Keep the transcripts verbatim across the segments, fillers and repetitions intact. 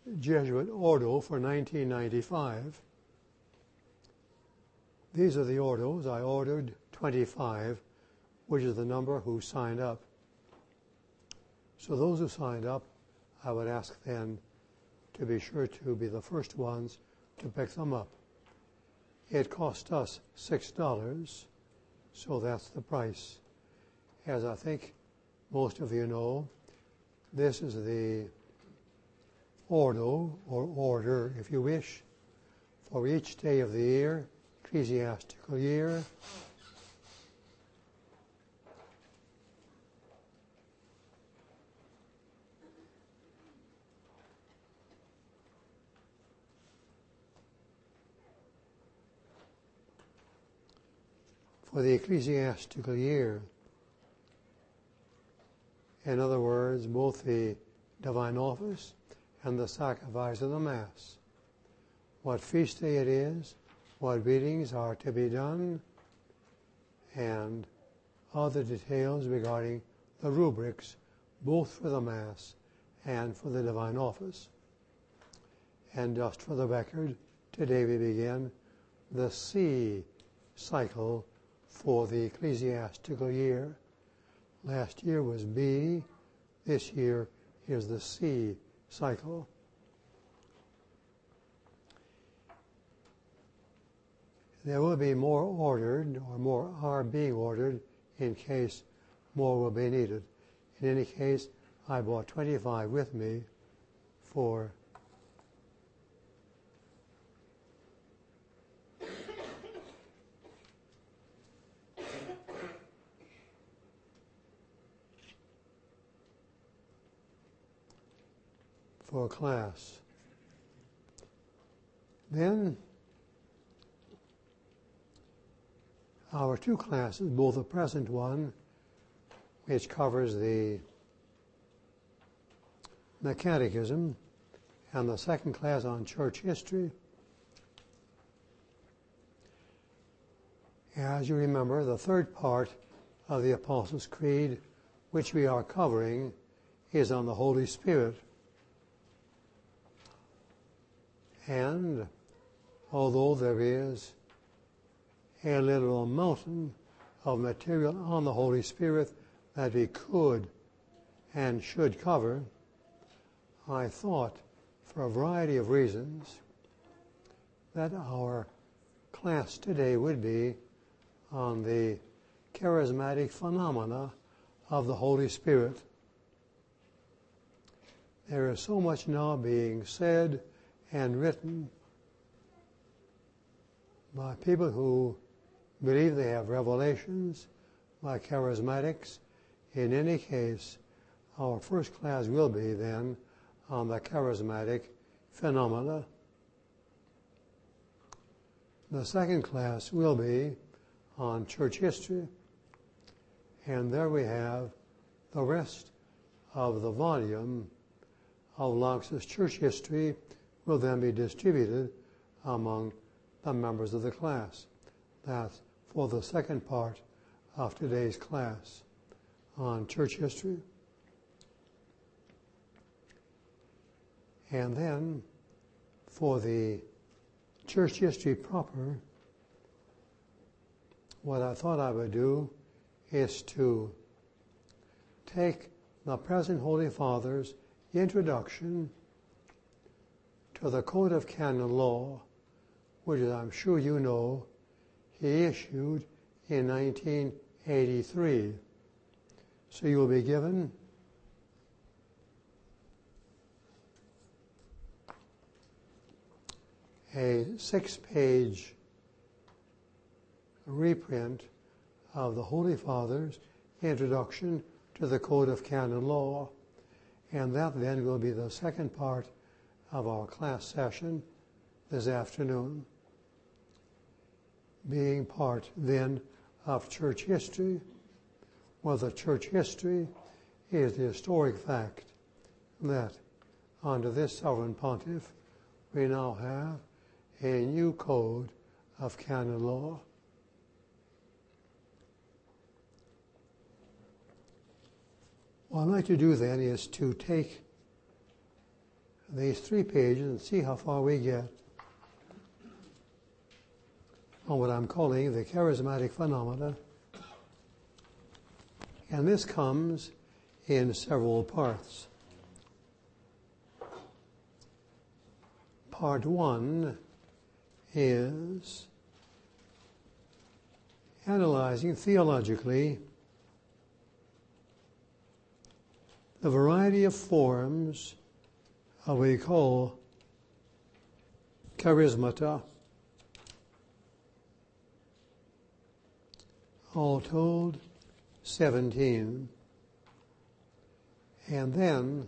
Jesuit Ordo for nineteen ninety-five. These are the Ordos. I ordered twenty-five, which is the number who signed up. So those who signed up, I would ask then to be sure to be the first ones to pick them up. It cost us six dollars, so that's the price. As I think most of you know, this is the Ordo, or order, if you wish, for each day of the year, ecclesiastical year. For the ecclesiastical year. In other words, both the divine office and the sacrifice of the Mass. What feast day it is, what readings are to be done, and other details regarding the rubrics, both for the Mass and for the divine office. And just for the record, today we begin the C cycle for the ecclesiastical year. Last year was B. This year is the C cycle. There will be more ordered, or more are being ordered, in case more will be needed. In any case, I brought twenty-five with me for for a class. Then our two classes, both the present one, which covers the, the Catechism, and the second class on church history. As you remember, the third part of the Apostles' Creed, which we are covering, is on the Holy Spirit. And although there is a little mountain of material on the Holy Spirit that we could and should cover, I thought, for a variety of reasons, that our class today would be on the charismatic phenomena of the Holy Spirit. There is so much now being said and written by people who believe they have revelations, by charismatics. In any case, our first class will be then on the charismatic phenomena. The second class will be on church history, and there we have the rest of the volume of Lanx's church history will then be distributed among the members of the class. That's for the second part of today's class on church history. And then for the church history proper, what I thought I would do is to take the present Holy Father's introduction to the Code of Canon Law, which, as I'm sure you know, he issued in nineteen eighty-three. So you will be given a six-page reprint of the Holy Father's introduction to the Code of Canon Law, and that then will be the second part of our class session this afternoon, being part then of church history. Well, the church history is the historic fact that under this sovereign pontiff we now have a new code of canon law. What I'd like to do then is to take these three pages and see how far we get on what I'm calling the charismatic phenomena. And this comes in several parts. Part one is analyzing theologically the variety of forms of what we call charismata. All told, seventeen. And then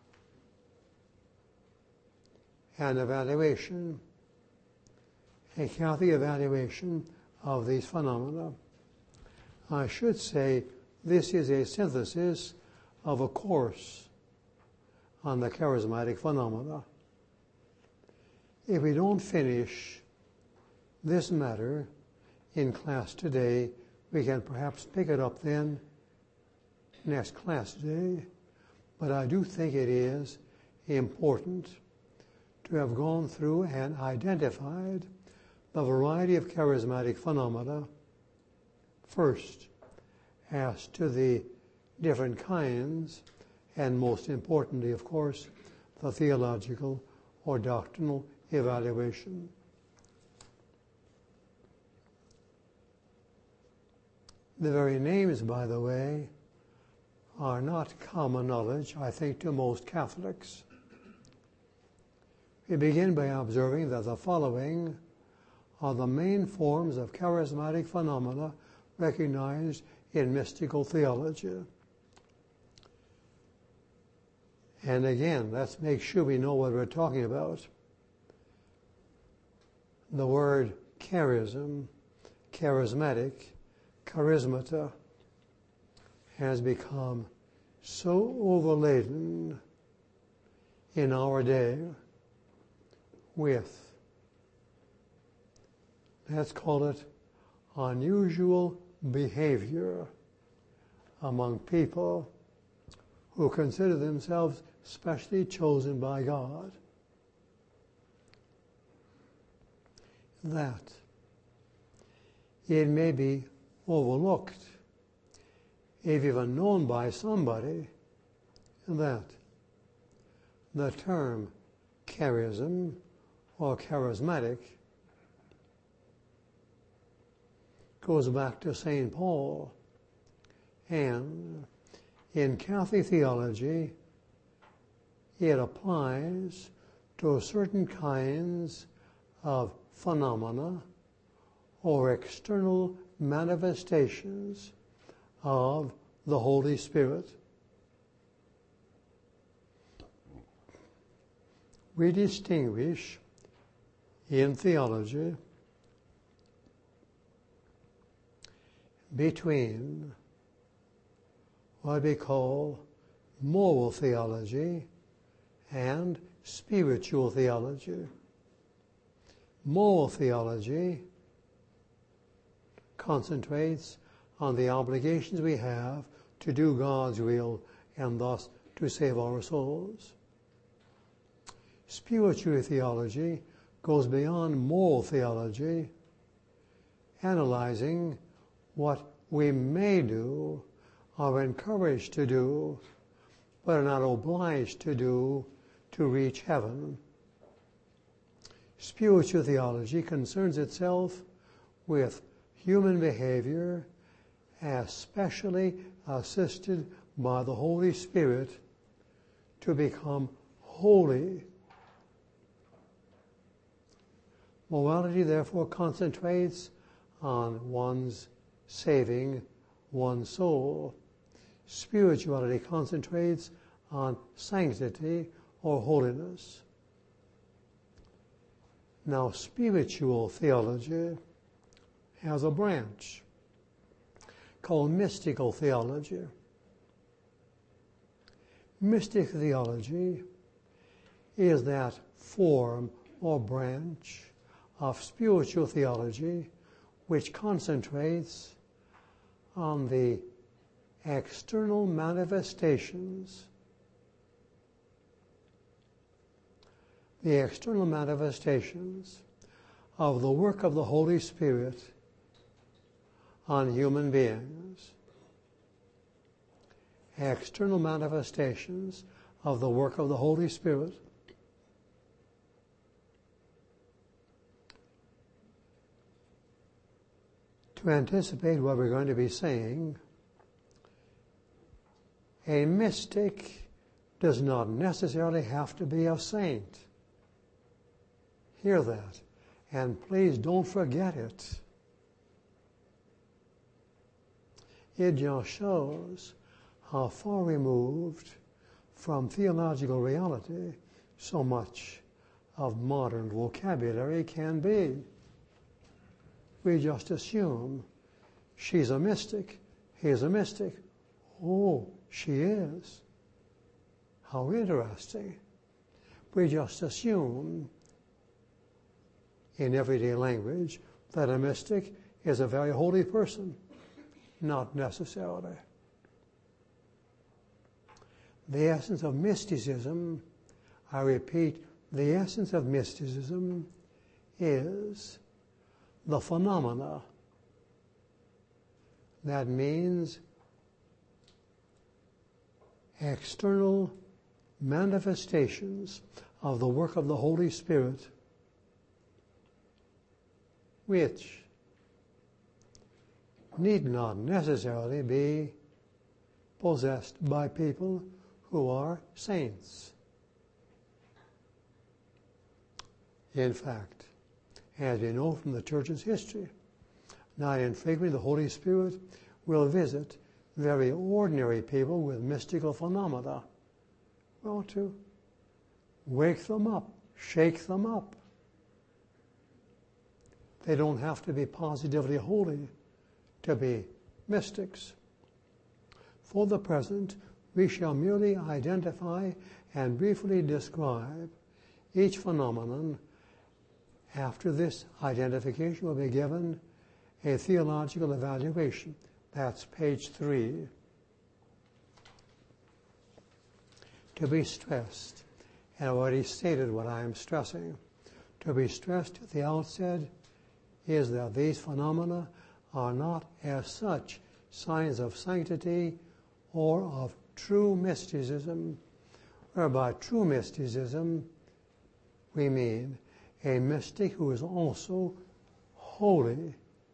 an evaluation, a healthy evaluation of these phenomena. I should say this is a synthesis of a course on the charismatic phenomena. If we don't finish this matter in class today, we can perhaps pick it up then next class day. But I do think it is important to have gone through and identified the variety of charismatic phenomena first as to the different kinds, and most importantly, of course, the theological or doctrinal evaluation. The very names, by the way, are not common knowledge, I think, to most Catholics. We begin by observing that the following are the main forms of charismatic phenomena recognized in mystical theology. And again, let's make sure we know what we're talking about. The word charism, charismatic, charismata, has become so overladen in our day with, let's call it, unusual behavior among people who consider themselves specially chosen by God, that it may be overlooked, if even known by somebody, that the term charism or charismatic goes back to Saint Paul, and in Catholic theology it applies to certain kinds of phenomena or external manifestations of the Holy Spirit. We distinguish in theology between what we call moral theology and spiritual theology. Moral theology concentrates on the obligations we have to do God's will and thus to save our souls. Spiritual theology goes beyond moral theology, analyzing what we may do, are encouraged to do, but are not obliged to do to reach heaven. Spiritual theology concerns itself with human behavior as specially assisted by the Holy Spirit to become holy. Morality, therefore, concentrates on one's saving one's soul. Spirituality concentrates on sanctity or holiness. Now, spiritual theology has a branch called mystical theology. Mystic theology is that form or branch of spiritual theology which concentrates on the external manifestations the external manifestations of the work of the Holy Spirit on human beings. External manifestations of the work of the Holy Spirit to anticipate what we're going to be saying. A mystic does not necessarily have to be a saint. Hear that. And please don't forget it. It just shows how far removed from theological reality so much of modern vocabulary can be. We just assume she's a mystic, he's a mystic. Oh, she is. How interesting. We just assume in everyday language that a mystic is a very holy person. Not necessarily. The essence of mysticism, I repeat, the essence of mysticism is the phenomena. That means external manifestations of the work of the Holy Spirit, which need not necessarily be possessed by people who are saints. In fact, as we know from the Church's history, not infrequently the Holy Spirit will visit very ordinary people with mystical phenomena. Well, to wake them up, shake them up. They don't have to be positively holy to be mystics. For the present, we shall merely identify and briefly describe each phenomenon. After this identification will be given a theological evaluation. That's page three. To be stressed, and I already stated what I am stressing, to be stressed at the outset is that these phenomena are not as such signs of sanctity or of true mysticism, or by true mysticism we mean a mystic who is also holy.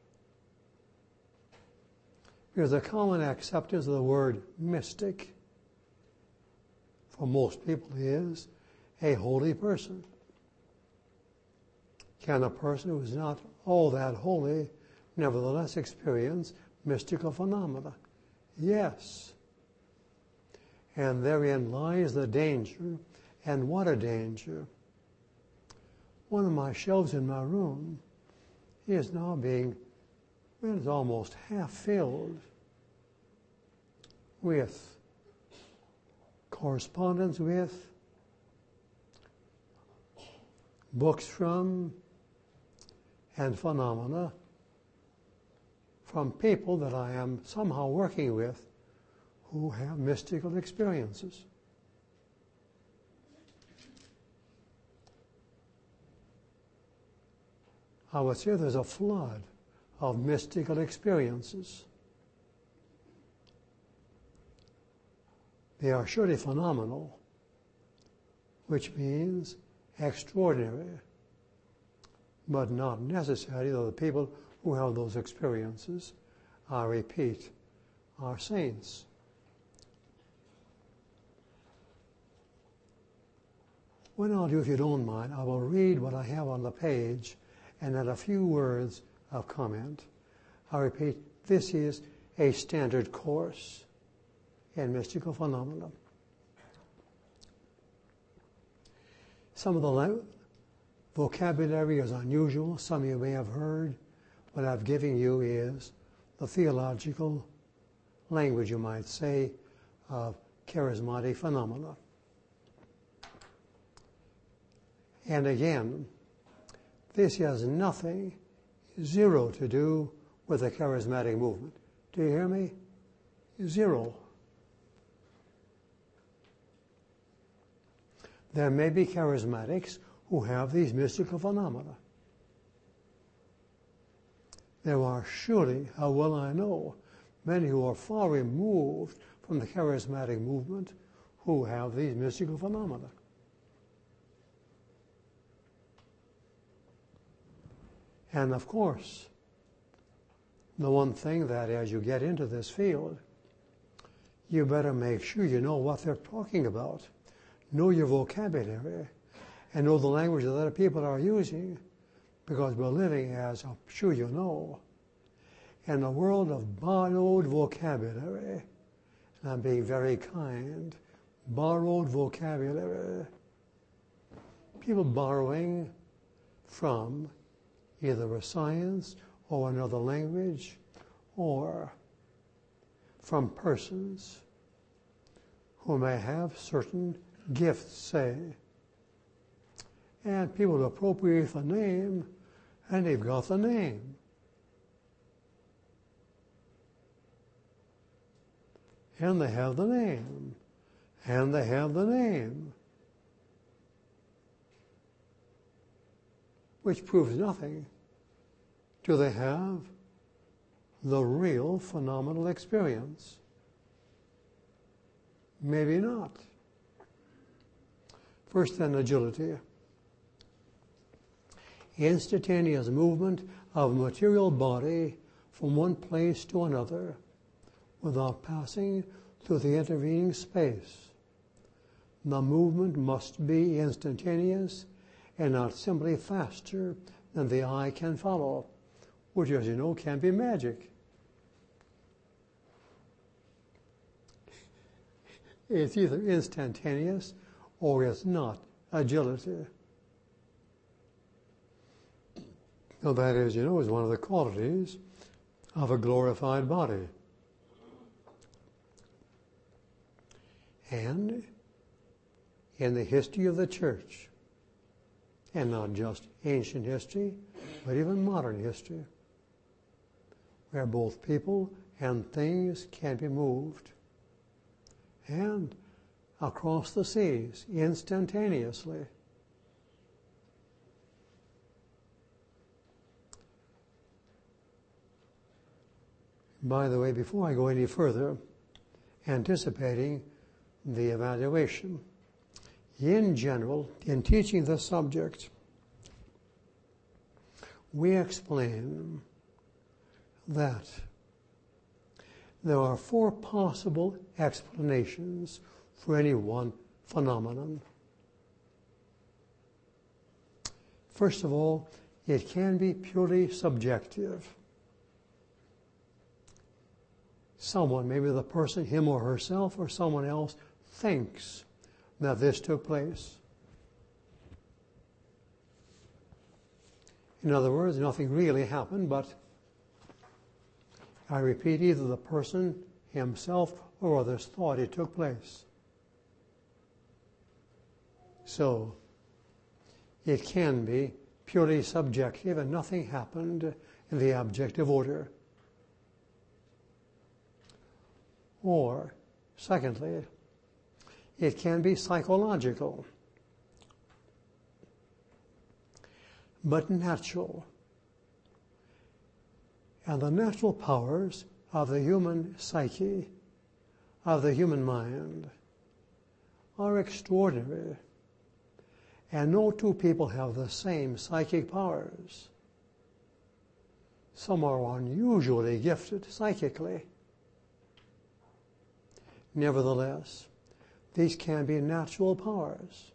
Because the common acceptance of the word mystic for most people is a holy person. Can a person who is not all that holy nevertheless experience mystical phenomena? Yes. And therein lies the danger, and what a danger. One of my shelves in my room is now being, well, it's almost half filled with correspondence with, books from, and phenomena from people that I am somehow working with who have mystical experiences. I would say there's a flood of mystical experiences. They are surely phenomenal, which means extraordinary, but not necessarily that the people who have those experiences, I repeat, are saints. What I'll do, if you don't mind, I will read what I have on the page and add a few words of comment. I repeat, this is a standard course in mystical phenomena. Some of the vocabulary is unusual. Some of you may have heard. What I've given you is the theological language, you might say, of charismatic phenomena. And again, this has nothing, zero, to do with the charismatic movement. Do you hear me? Zero. There may be charismatics who have these mystical phenomena. There are surely, how well I know, many who are far removed from the charismatic movement who have these mystical phenomena. And of course, the one thing that as you get into this field, you better make sure you know what they're talking about, know your vocabulary, and know the language that other people are using, because we're living, as I'm sure you know, in a world of borrowed vocabulary, and I'm being very kind, borrowed vocabulary, people borrowing from either a science or another language, or from persons who may have certain gifts, say, and people appropriate the name, and they've got the name. And they have the name, and they have the name, which proves nothing. Do they have the real phenomenal experience? Maybe not. First, then, agility. Instantaneous movement of material body from one place to another without passing through the intervening space. The movement must be instantaneous and not simply faster than the eye can follow, which, as you know, can be magic. It's either instantaneous or it's not agility. Now, that is, you know, is one of the qualities of a glorified body. And in the history of the church, and not just ancient history, but even modern history, where both people and things can be moved, and across the seas instantaneously. By the way, before I go any further, anticipating the evaluation, in general, in teaching this subject, we explain that there are four possible explanations for any one phenomenon. First of all, it can be purely subjective. Someone, maybe the person, him or herself, or someone else, thinks that this took place. In other words, nothing really happened, but I repeat, either the person himself or others thought it took place. So, it can be purely subjective and nothing happened in the objective order. Or, secondly, it can be psychological, but natural. And the natural powers of the human psyche, of the human mind, are extraordinary. And no two people have the same psychic powers. Some are unusually gifted psychically. Nevertheless, these can be natural powers,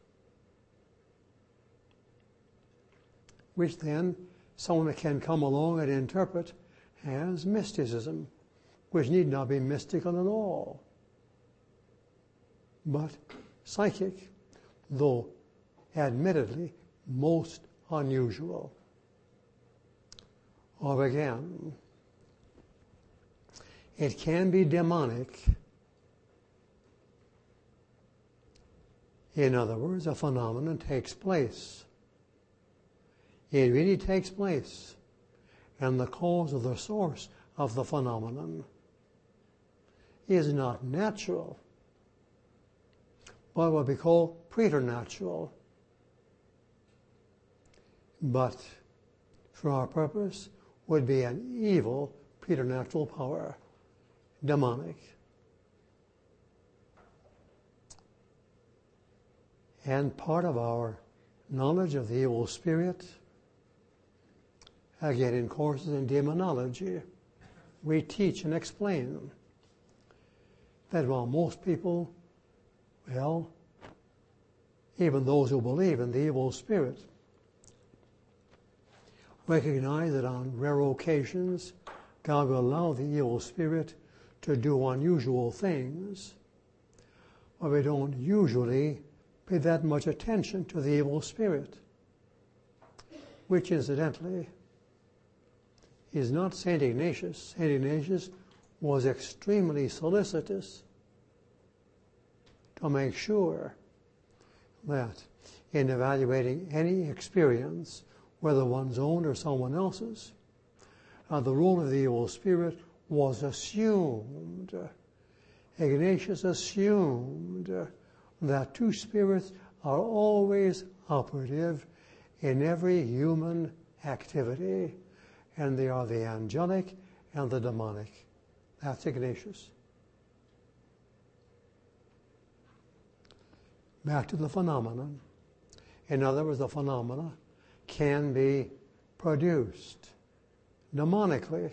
which then someone can come along and interpret as mysticism, which need not be mystical at all, but psychic, though admittedly most unusual. Or again, it can be demonic. In other words, a phenomenon takes place. It really takes place, and the cause of the source of the phenomenon is not natural, but what we call preternatural. but for our purpose would be an evil preternatural power, demonic. And part of our knowledge of the evil spirit, again in courses in demonology, we teach and explain that while most people, well, even those who believe in the evil spirit, recognize that on rare occasions God will allow the evil spirit to do unusual things, but we don't usually pay that much attention to the evil spirit, which incidentally is not Saint Ignatius. Saint Ignatius was extremely solicitous to make sure that in evaluating any experience, whether one's own or someone else's, uh, the role of the evil spirit was assumed. Ignatius assumed that two spirits are always operative in every human activity, and they are the angelic and the demonic. That's Ignatius. Back to the phenomenon. In other words, the phenomena can be produced demonically.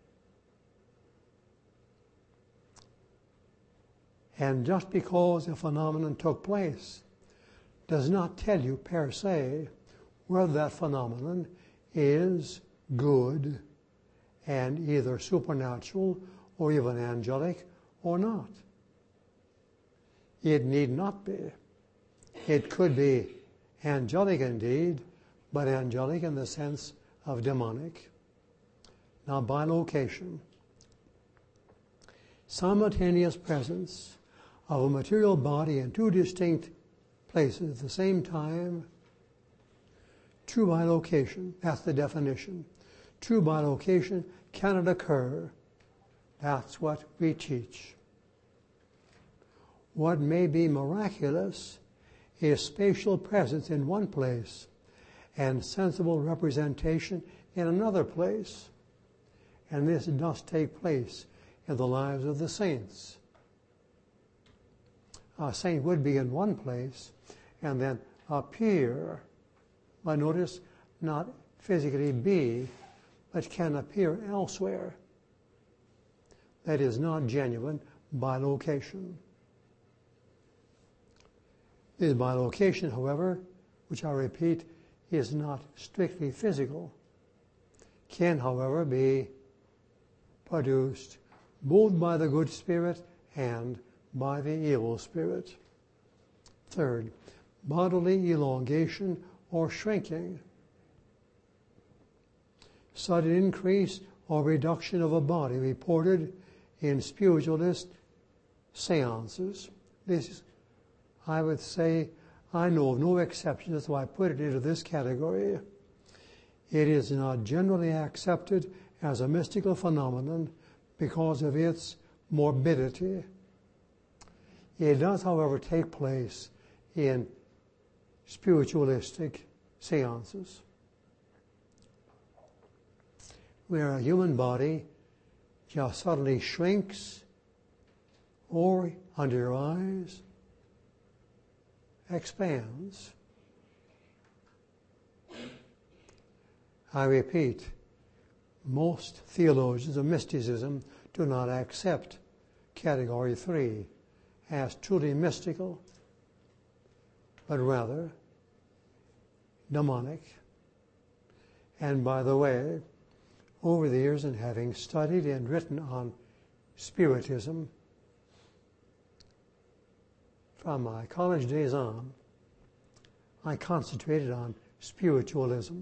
And just because a phenomenon took place does not tell you per se whether that phenomenon is good and either supernatural or even angelic or not. It need not be. It could be angelic indeed, but angelic in the sense of demonic. Now, by location, simultaneous presence of a material body in two distinct places at the same time, true by location, that's the definition. True by location cannot occur. That's what we teach. What may be miraculous is spatial presence in one place and sensible representation in another place. And this does take place in the lives of the saints. A saint would be in one place and then appear, but notice not physically be, but can appear elsewhere. That is not genuine by location. This by location, however, which I repeat, is not strictly physical, can, however, be produced both by the good spirit and by the evil spirit. Third, bodily elongation or shrinking. Sudden increase or reduction of a body reported in spiritualist seances. This is, I would say, I know of no exceptions, so I put it into this category. It is not generally accepted as a mystical phenomenon because of its morbidity. It does, however, take place in spiritualistic seances, where a human body just suddenly shrinks or, under your eyes, expands. I repeat, most theologians of mysticism do not accept category three as truly mystical, but rather demonic. And by the way, over the years, and having studied and written on Spiritism from my college days on, I concentrated on spiritualism.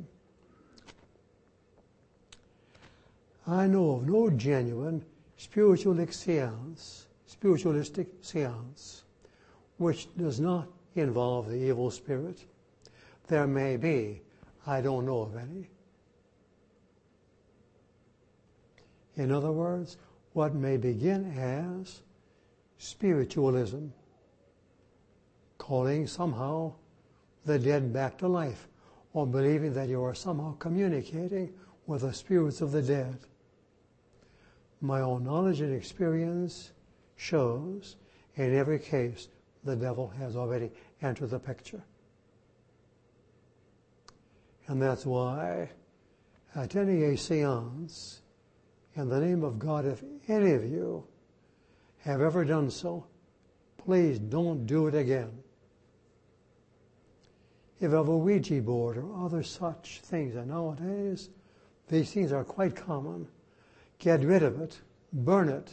I know of no genuine spiritualistic seance, spiritualistic seance, which does not involve the evil spirit. There may be, I don't know of any. In other words, what may begin as spiritualism, calling somehow the dead back to life, or believing that you are somehow communicating with the spirits of the dead. My own knowledge and experience shows in every case the devil has already entered the picture. And that's why attending a seance in the name of God, if any of you have ever done so, please don't do it again. If you have a Ouija board or other such things, and nowadays these things are quite common, get rid of it, burn it.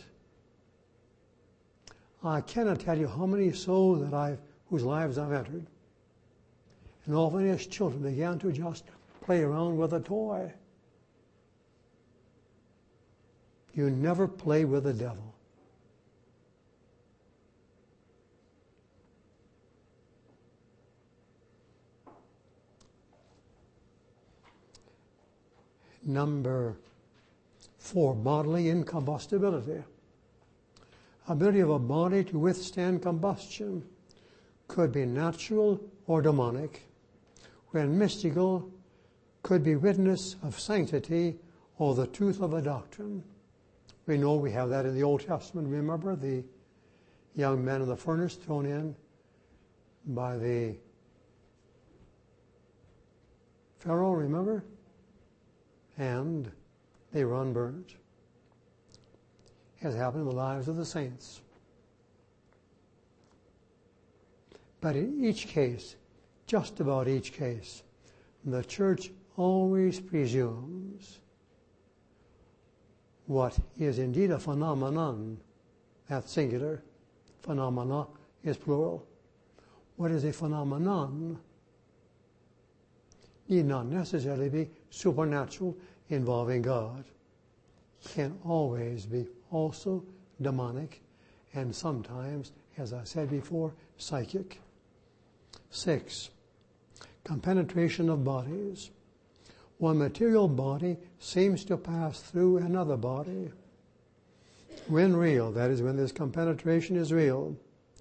I cannot tell you how many souls that I've, whose lives I've entered, and often as children began to just play around with a toy. You never play with the devil. Number four, bodily incombustibility. Ability of a body to withstand combustion could be natural or demonic, when mystical could be witness of sanctity or the truth of a doctrine. We know we have that in the Old Testament. Remember the young men in the furnace thrown in by the Pharaoh, remember? And they were unburned. It has happened in the lives of the saints. But in each case, just about each case, the church always presumes what is indeed a phenomenon, that's singular, phenomena is plural. What is a phenomenon need not necessarily be supernatural involving God. Can always be also demonic and sometimes, as I said before, psychic. Six, compenetration of bodies. One material body seems to pass through another body. When real, that is, when this compenetration is real,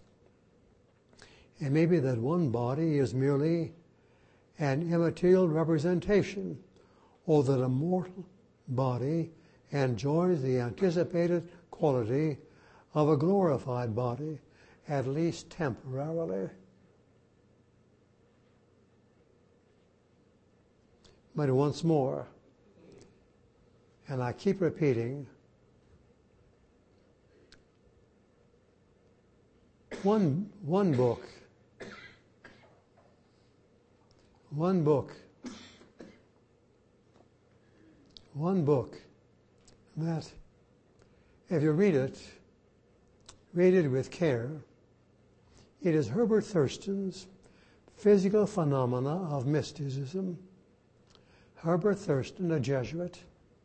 it may be that one body is merely an immaterial representation, or that a mortal body enjoys the anticipated quality of a glorified body, at least temporarily. But once more, and I keep repeating, one, one book, one book, one book that, if you read it, read it with care. It is Herbert Thurston's Physical Phenomena of Mysticism. Herbert Thurston, a Jesuit,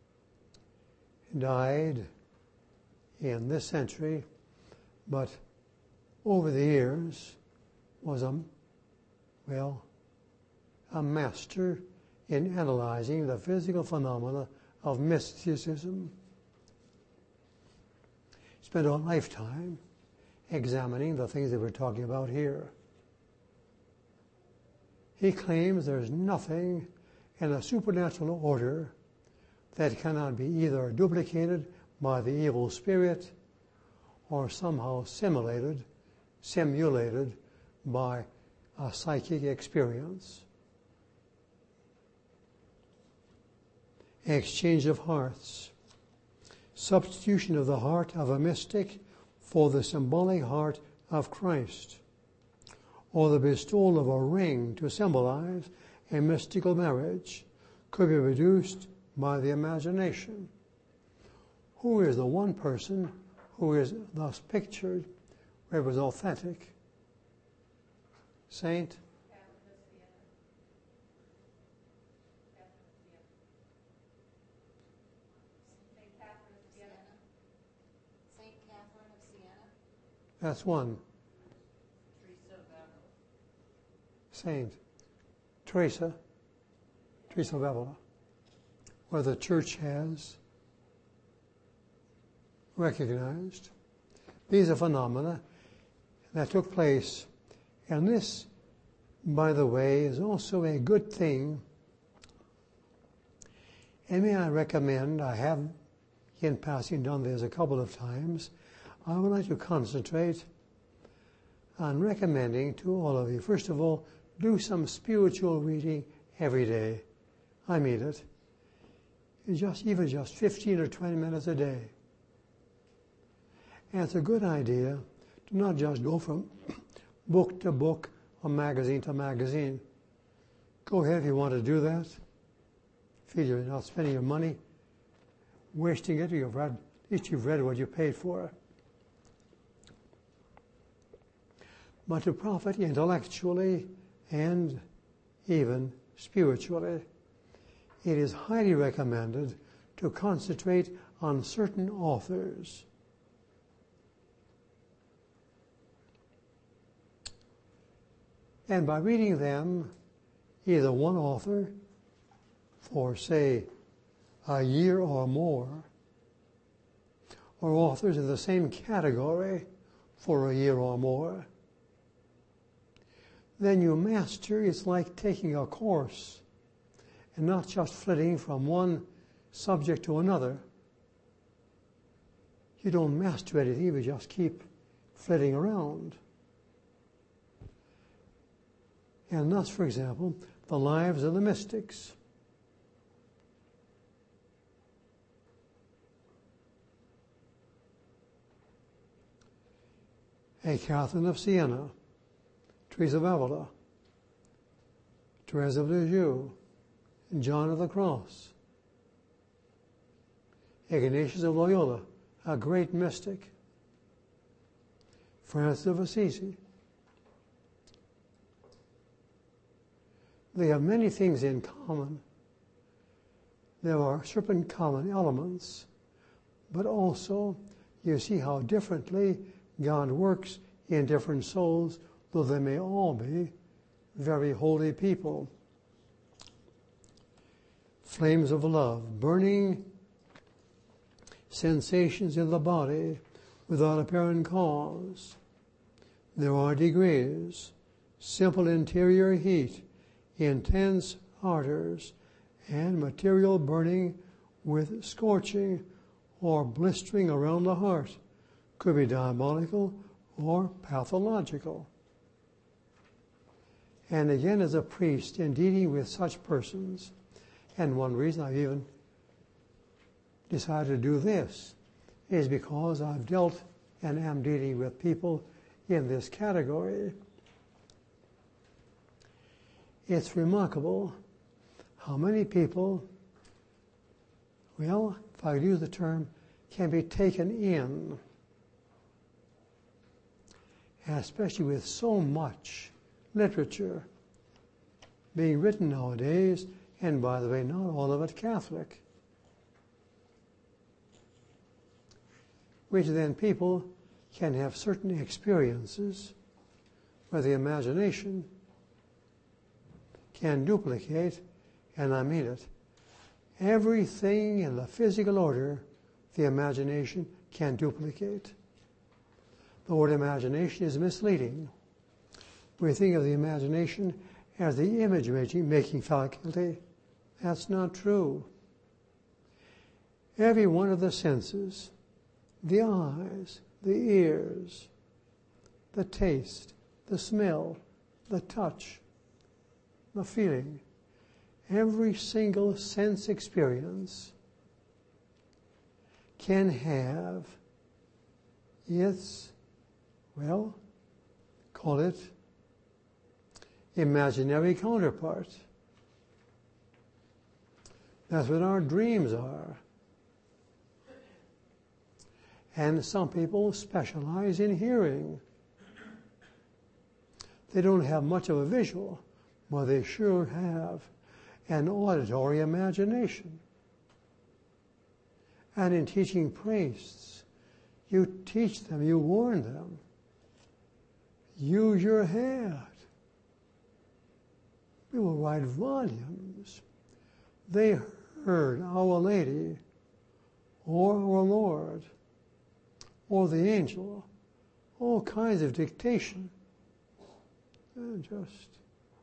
died in this century, but over the years was a, well, a master in analyzing the physical phenomena of mysticism. Spent a lifetime examining the things that we're talking about here. He claims there's nothing in a supernatural order that cannot be either duplicated by the evil spirit or somehow simulated, simulated by a psychic experience. Exchange of hearts. Substitution of the heart of a mystic for the symbolic heart of Christ, or the bestowal of a ring to symbolize a mystical marriage, could be reduced by the imagination. Who is the one person who is thus pictured where it was authentic? Saint? That's one. Saint Teresa, Teresa of Avila, where the church has recognized these are phenomena that took place, and this by the way, is also a good thing. And may I recommend, I have in passing done this a couple of times, I would like to concentrate on recommending to all of you, first of all, do some spiritual reading every day. I mean it. It's just even just fifteen or twenty minutes a day. And it's a good idea to not just go from book to book or magazine to magazine. Go ahead if you want to do that. Feel you're not spending your money wasting it. You've read, at least you've read what you paid for. But to profit intellectually and even spiritually, it is highly recommended to concentrate on certain authors. And by reading them, either one author for, say, a year or more, or authors in the same category for a year or more, then you master. It's like taking a course and not just flitting from one subject to another. You don't master anything, you just keep flitting around. And thus, for example, the lives of the mystics. A Catherine of Siena, Teresa of Avila, Teresa of Lisieux, John of the Cross, Ignatius of Loyola, a great mystic, Francis of Assisi. They have many things in common. There are certain common elements, but also you see how differently God works in different souls, though they may all be very holy people. Flames of love, burning sensations in the body without apparent cause. There are degrees, simple interior heat, intense ardors, and material burning with scorching or blistering around the heart. Could be diabolical or pathological. And again, as a priest, in dealing with such persons, and one reason I've even decided to do this is because I've dealt and am dealing with people in this category. It's remarkable how many people, well, if I use the term, can be taken in, especially with so much literature being written nowadays, and by the way, not all of it Catholic, which then people can have certain experiences where the imagination can duplicate, and I mean it, everything in the physical order the imagination can duplicate. The word imagination is misleading. We think of the imagination as the image-making faculty. That's not true. Every one of the senses, the eyes, the ears, the taste, the smell, the touch, the feeling, every single sense experience can have its, well, call it imaginary counterpart. That's what our dreams are. And some people specialize in hearing. They don't have much of a visual, but they sure have an auditory imagination. And in teaching priests, you teach them, you warn them. Use your head. We will write volumes. They heard Our Lady, or our Lord, or the angel, all kinds of dictation. And just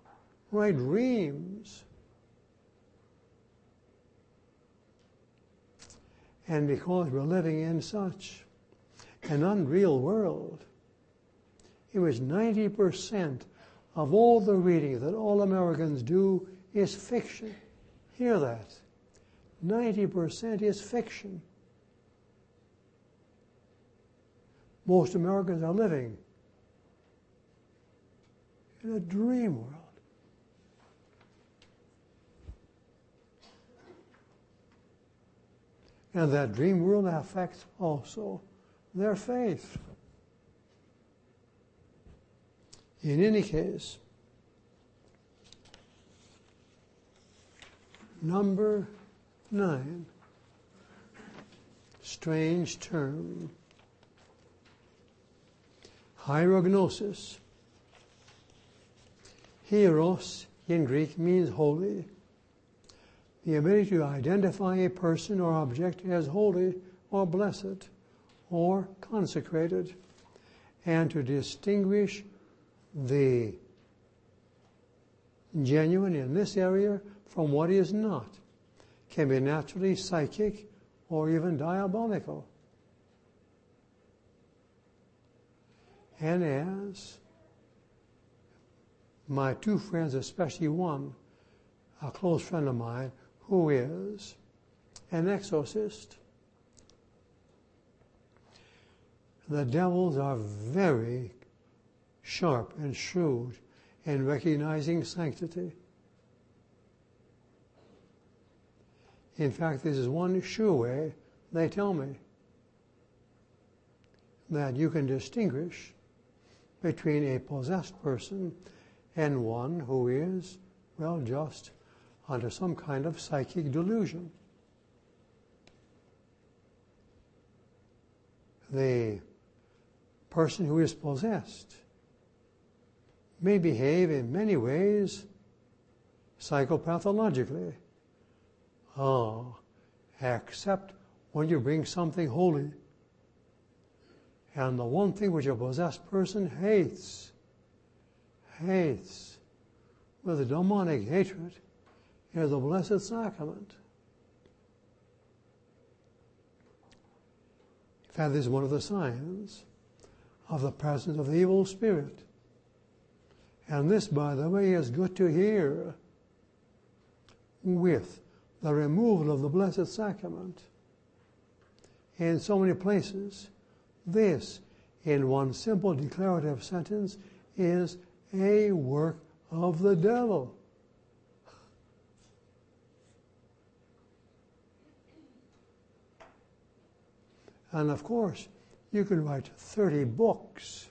right dreams. And because we're living in such an unreal world, in which ninety percent of all the reading that all Americans do is fiction. Hear that. ninety percent is fiction. Most Americans are living in a dream world. And that dream world affects also their faith. In any case, number nine, strange term, hierognosis. Hieros in Greek means holy. The ability to identify a person or object as holy or blessed or consecrated, and to distinguish the genuine in this area from what is not, can be naturally psychic or even diabolical. And as my two friends, especially one, a close friend of mine, who is an exorcist, the devils are very sharp and shrewd in recognizing sanctity. In fact, this is one sure way, they tell me, that you can distinguish between a possessed person and one who is, well, just under some kind of psychic delusion. The person who is possessed may behave in many ways psychopathologically. Oh, except when you bring something holy. And the one thing which a possessed person hates, hates with a demonic hatred, is the Blessed Sacrament. In fact, this is one of the signs of the presence of the evil spirit. And this, by the way, is good to hear. With the removal of the Blessed Sacrament in so many places, this, in one simple declarative sentence, is a work of the devil. And of course, you can write thirty books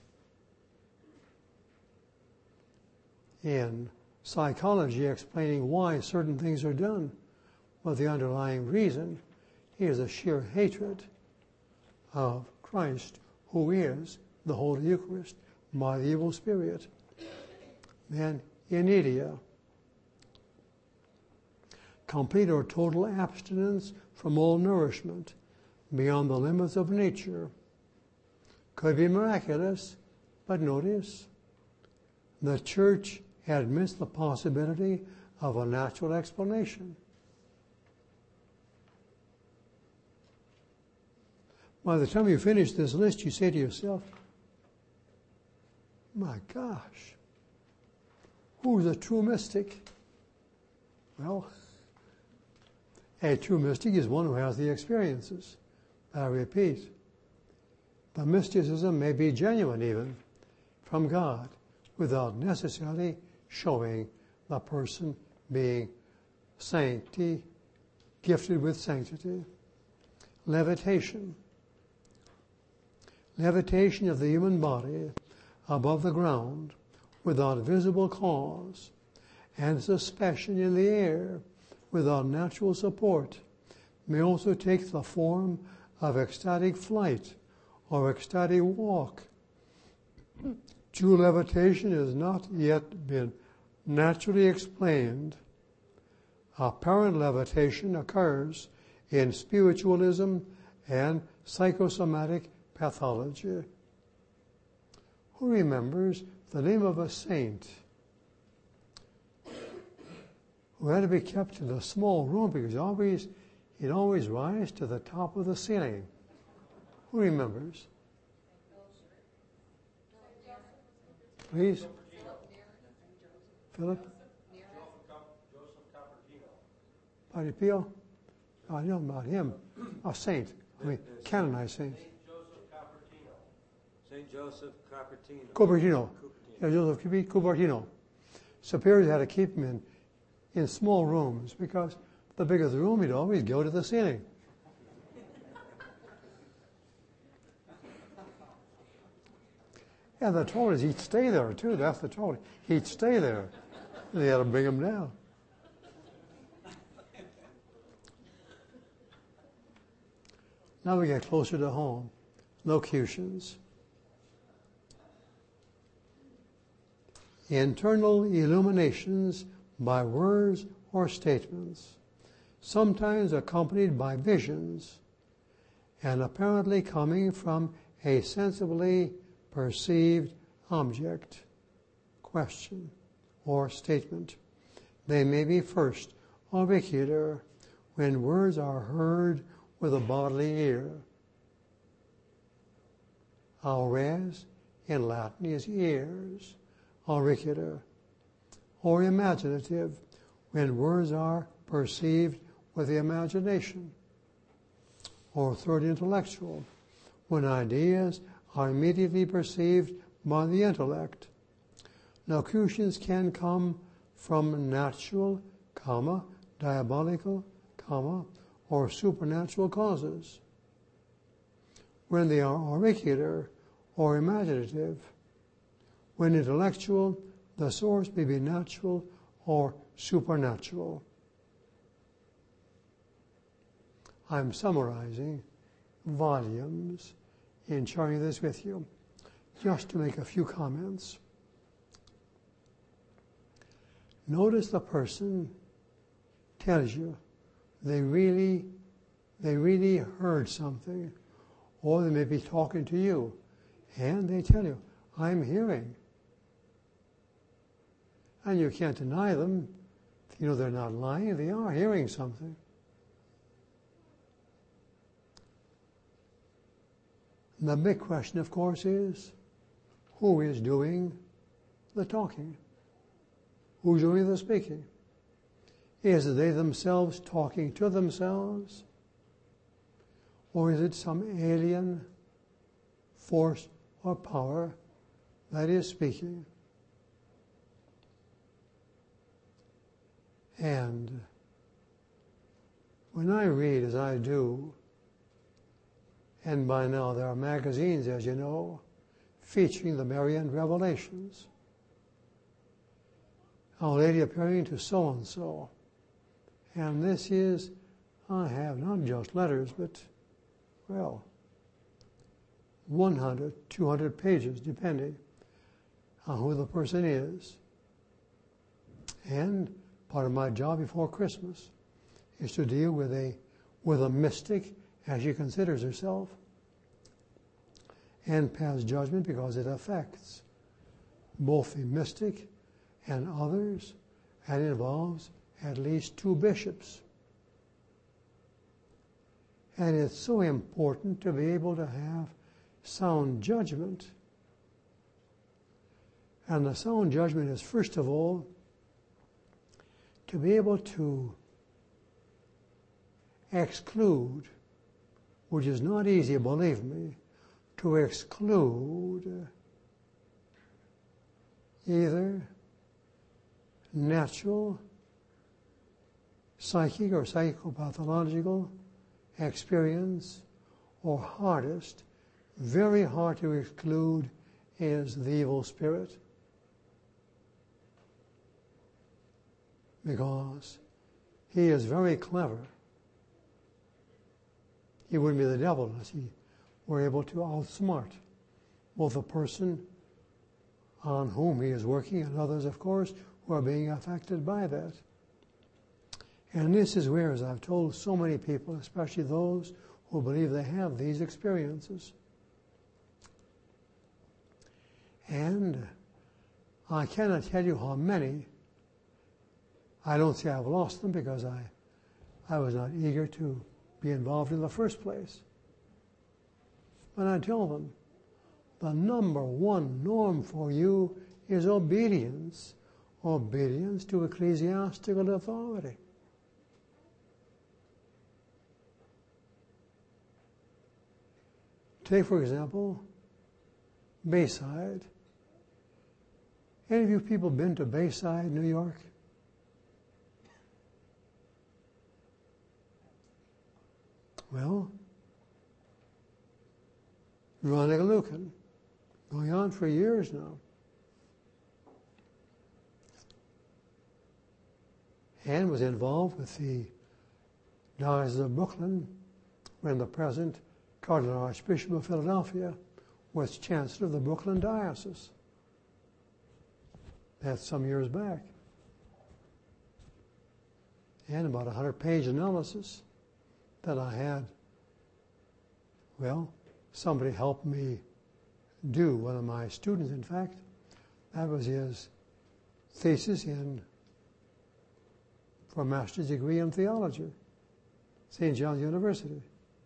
in psychology explaining why certain things are done, but the underlying reason is a sheer hatred of Christ, who is the Holy Eucharist, by the evil spirit. Then, inidia, complete or total abstinence from all nourishment beyond the limits of nature. Could be miraculous, but notice, the Church admits the possibility of a natural explanation. By the time you finish this list, you say to yourself, my gosh, who's a true mystic? Well, a true mystic is one who has the experiences. I repeat, the mysticism may be genuine even from God without necessarily showing the person being sanctity, gifted with sanctity. Levitation. Levitation of the human body above the ground without visible cause, and suspension in the air without natural support may also take the form of ecstatic flight or ecstatic walk. True levitation has not yet been naturally explained. Apparent levitation occurs in spiritualism and psychosomatic pathology. Who remembers the name of a saint who had to be kept in a small room because always he'd always rise to the top of the ceiling. Who remembers? Please? Philip? Padre Pio? I know about him. A saint. I mean, canonized saint. Saint Joseph Cupertino. Cupertino. Yeah, Joseph Cupertino. Superiors had to keep him in, in small rooms because the bigger the room, he'd always go to the ceiling. And the trouble is he'd stay there too. That's the trouble. He'd stay there. And they had to bring him down. Now we get closer to home. Locutions. Internal illuminations by words or statements, sometimes accompanied by visions, and apparently coming from a sensibly perceived object, question, or statement. They may be first auricular, when words are heard with a bodily ear. Aures in Latin is ears, auricular, or imaginative, when words are perceived with the imagination. Or third, intellectual, when ideas are immediately perceived by the intellect. Locutions can come from natural, comma, diabolical, comma, or supernatural causes. When they are auricular or imaginative, when intellectual, the source may be natural or supernatural. I'm summarizing volumes in sharing this with you, just to make a few comments. Notice the person tells you they really, they really heard something, or they may be talking to you, and they tell you, I'm hearing. And you can't deny them. You know they're not lying, they are hearing something. The big question, of course, is who is doing the talking? Who's doing the speaking? Is it they themselves talking to themselves? Or is it some alien force or power that is speaking? And when I read, as I do, and by now there are magazines, as you know, featuring the Marian revelations. Our Lady appearing to so-and-so. And this is, I have not just letters, but, well, one hundred, two hundred pages, depending on who the person is. And part of my job before Christmas is to deal with a with a mystic as she considers herself and pass judgment because it affects both the mystic and others, and involves at least two bishops. And it's so important to be able to have sound judgment. And the sound judgment is, first of all, to be able to exclude, which is not easy, believe me, to exclude either natural, psychic or psychopathological experience, or hardest, very hard to exclude, is the evil spirit. Because he is very clever. He wouldn't be the devil unless he were able to outsmart both the person on whom he is working and others, of course, who are being affected by that. And this is where, as I've told so many people, especially those who believe they have these experiences, and I cannot tell you how many I don't say I've lost them because I, I was not eager to be involved in the first place. But I tell them, the number one norm for you is obedience. Obedience to ecclesiastical authority. Take, for example, Bayside. Any of you people been to Bayside, New York? Well, Veronica Lucan, going on for years now. And was involved with the Diocese of Brooklyn when the present Cardinal Archbishop of Philadelphia was Chancellor of the Brooklyn Diocese. That's some years back. And about a hundred-page analysis that I had, well, somebody helped me do, one of my students, in fact. That was his thesis in for a master's degree in theology, Saint John's University.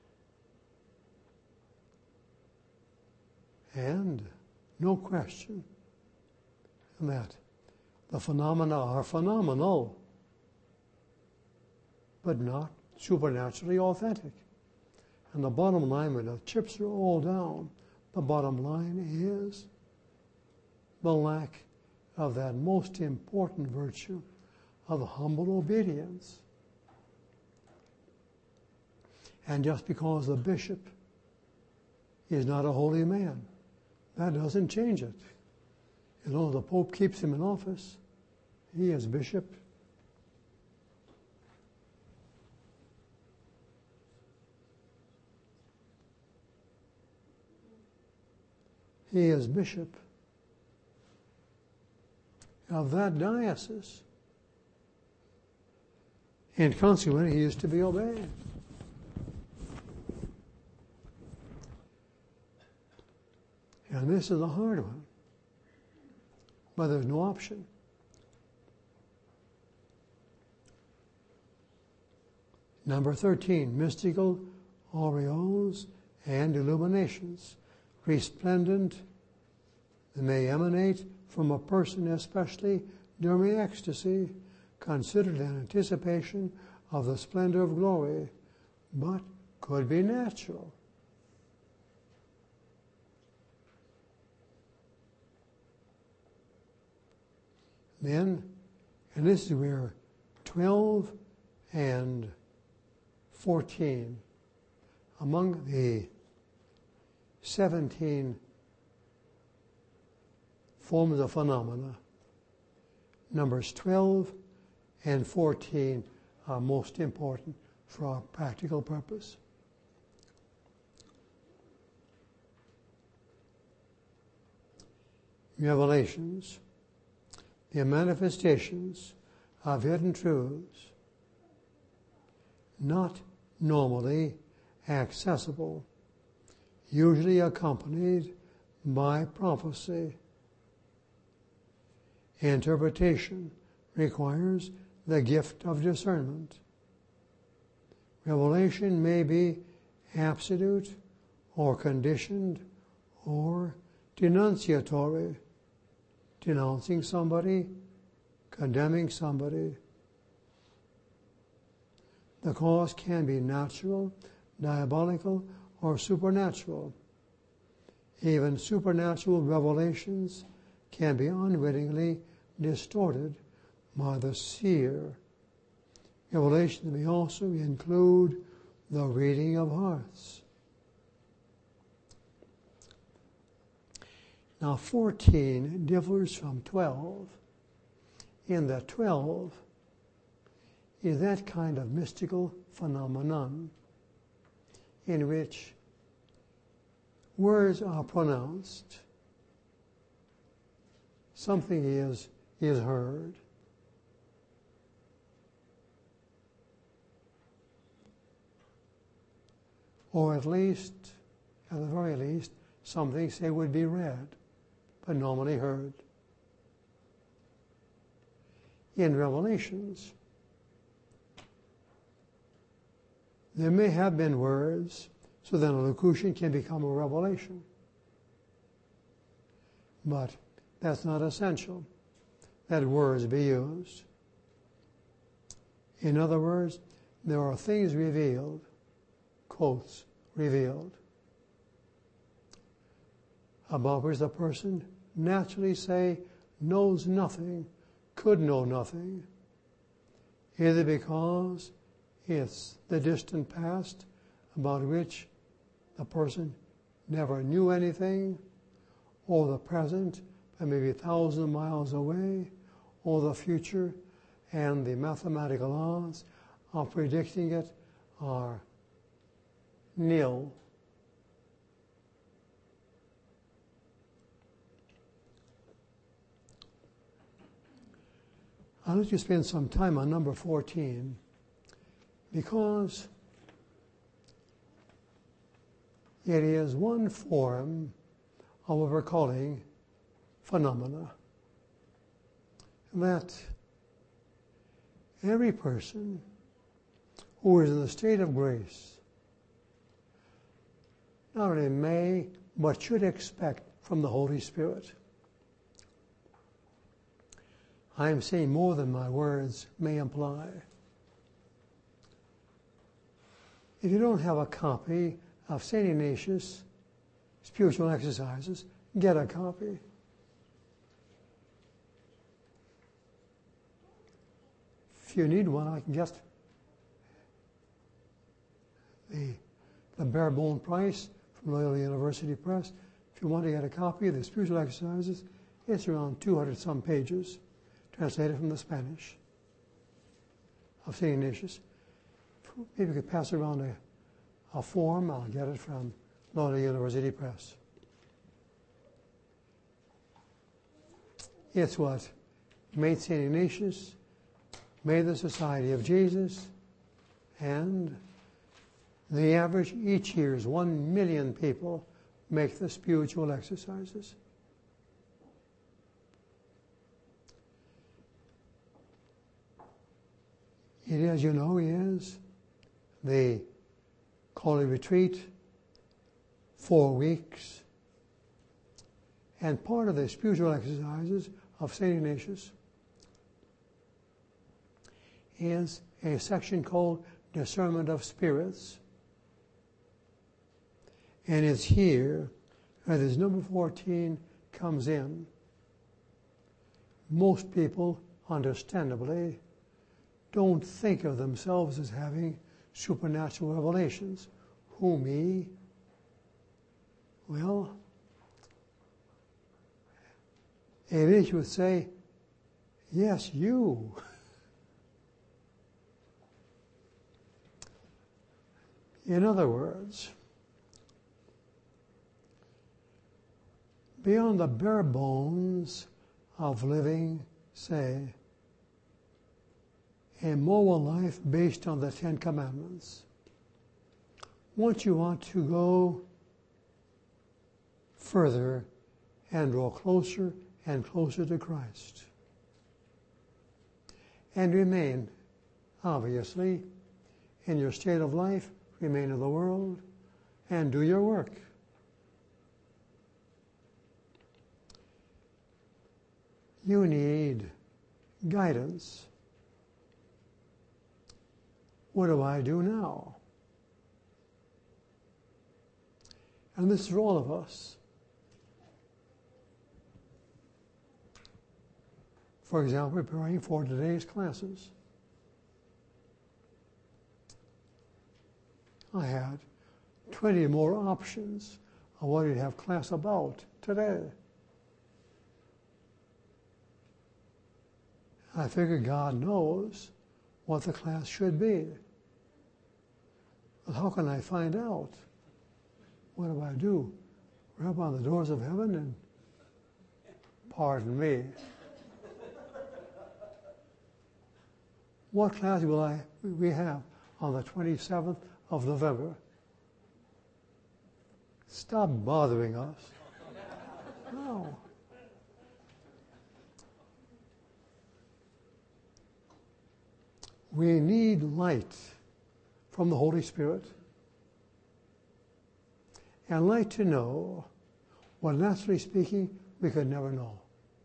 And no question that the phenomena are phenomenal, but not supernaturally authentic. And the bottom line, when the chips are all down, the bottom line is the lack of that most important virtue of humble obedience. And just because the bishop is not a holy man, that doesn't change it. As long as the Pope keeps him in office, he is bishop. He is bishop of that diocese. And consequently, he is to be obeyed. And this is a hard one. But there's no option. Number thirteen, mystical aureoles and illuminations, resplendent, they may emanate from a person, especially during ecstasy, considered an anticipation of the splendor of glory, but could be natural. Then, and this is where twelve and fourteen, among the seventeen forms of phenomena, numbers twelve and fourteen are most important for our practical purpose. Revelations, the manifestations of hidden truths, not normally accessible, usually accompanied by prophecy. Interpretation requires the gift of discernment. Revelation may be absolute or conditioned or denunciatory, denouncing somebody, condemning somebody. The cause can be natural, diabolical, or supernatural. Even supernatural revelations can be unwittingly distorted by the seer. Revelations may also include the reading of hearts. Now, fourteen differs from twelve. In the twelve is that kind of mystical phenomenon in which words are pronounced, something is, is heard, or at least, at the very least, something, say, would be read, but normally heard. in Revelations. There may have been words, so that a locution can become a revelation. But that's not essential, that words be used. In other words, there are things revealed, quotes, revealed, about which the person naturally say knows nothing, could know nothing, either because it's the distant past about which the person never knew anything, or the present, but maybe a thousand miles away, or the future, and the mathematical odds of predicting it are nil. I'll let you spend some time on number fourteen, because it is one form of what we're calling phenomena. That every person who is in the state of grace not only may, but should expect from the Holy Spirit. I am saying more than my words may imply. If you don't have a copy of Saint Ignatius' Spiritual Exercises, get a copy. If you need one, I can get the, the bare bone price from Loyola University Press. If you want to get a copy of the Spiritual Exercises, it's around two hundred some pages, translated from the Spanish of Saint Ignatius. Maybe you could pass around a, a form. I'll get it from Loyola University Press. It's what made Saint Ignatius, made the Society of Jesus, and the average each year is one million people make the Spiritual Exercises. It is, you know, is the Holy Retreat, four weeks, and part of the Spiritual Exercises of Saint Ignatius is a section called Discernment of Spirits. And it's here where this number fourteen comes in. Most people, understandably, don't think of themselves as having supernatural revelations. Who, me? Well, Ignatius would say, yes, you. In other words, beyond the bare bones of living, say, a moral life based on the Ten Commandments, once you want to go further and draw closer and closer to Christ, and remain, obviously, in your state of life, remain in the world, and do your work. You need guidance. What do I do now? And this is for all of us. For example, preparing for today's classes. I had twenty more options of what you'd have class about today. I figured God knows what the class should be. But how can I find out? What do I do? Rap on the doors of heaven and pardon me. What class will I we have on the twenty-seventh of November? Stop bothering us. No. We need light from the Holy Spirit. And light to know what, naturally speaking, we could never know.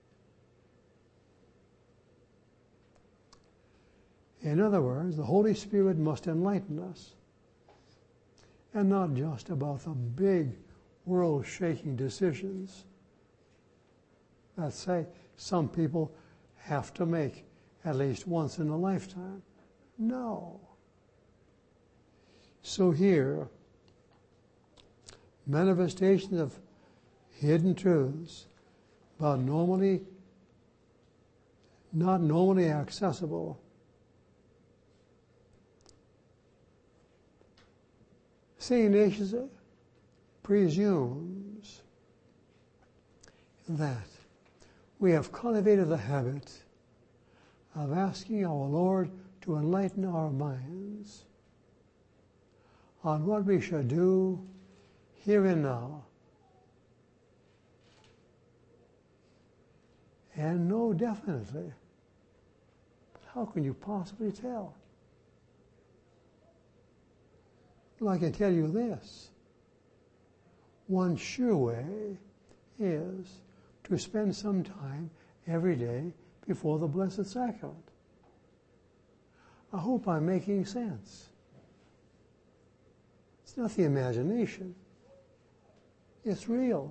In other words, the Holy Spirit must enlighten us. And not just about the big, world-shaking decisions that, say, some people have to make at least once in a lifetime. No. So here, manifestations of hidden truths, but normally, not normally accessible. Saint Ignatius presumes that we have cultivated the habit of asking our Lord to enlighten our minds on what we should do here and now, and know definitely. But how can you possibly tell? Well, I can tell you this. One sure way is to spend some time every day before the Blessed Sacrament. I hope I'm making sense. It's not the imagination. It's real.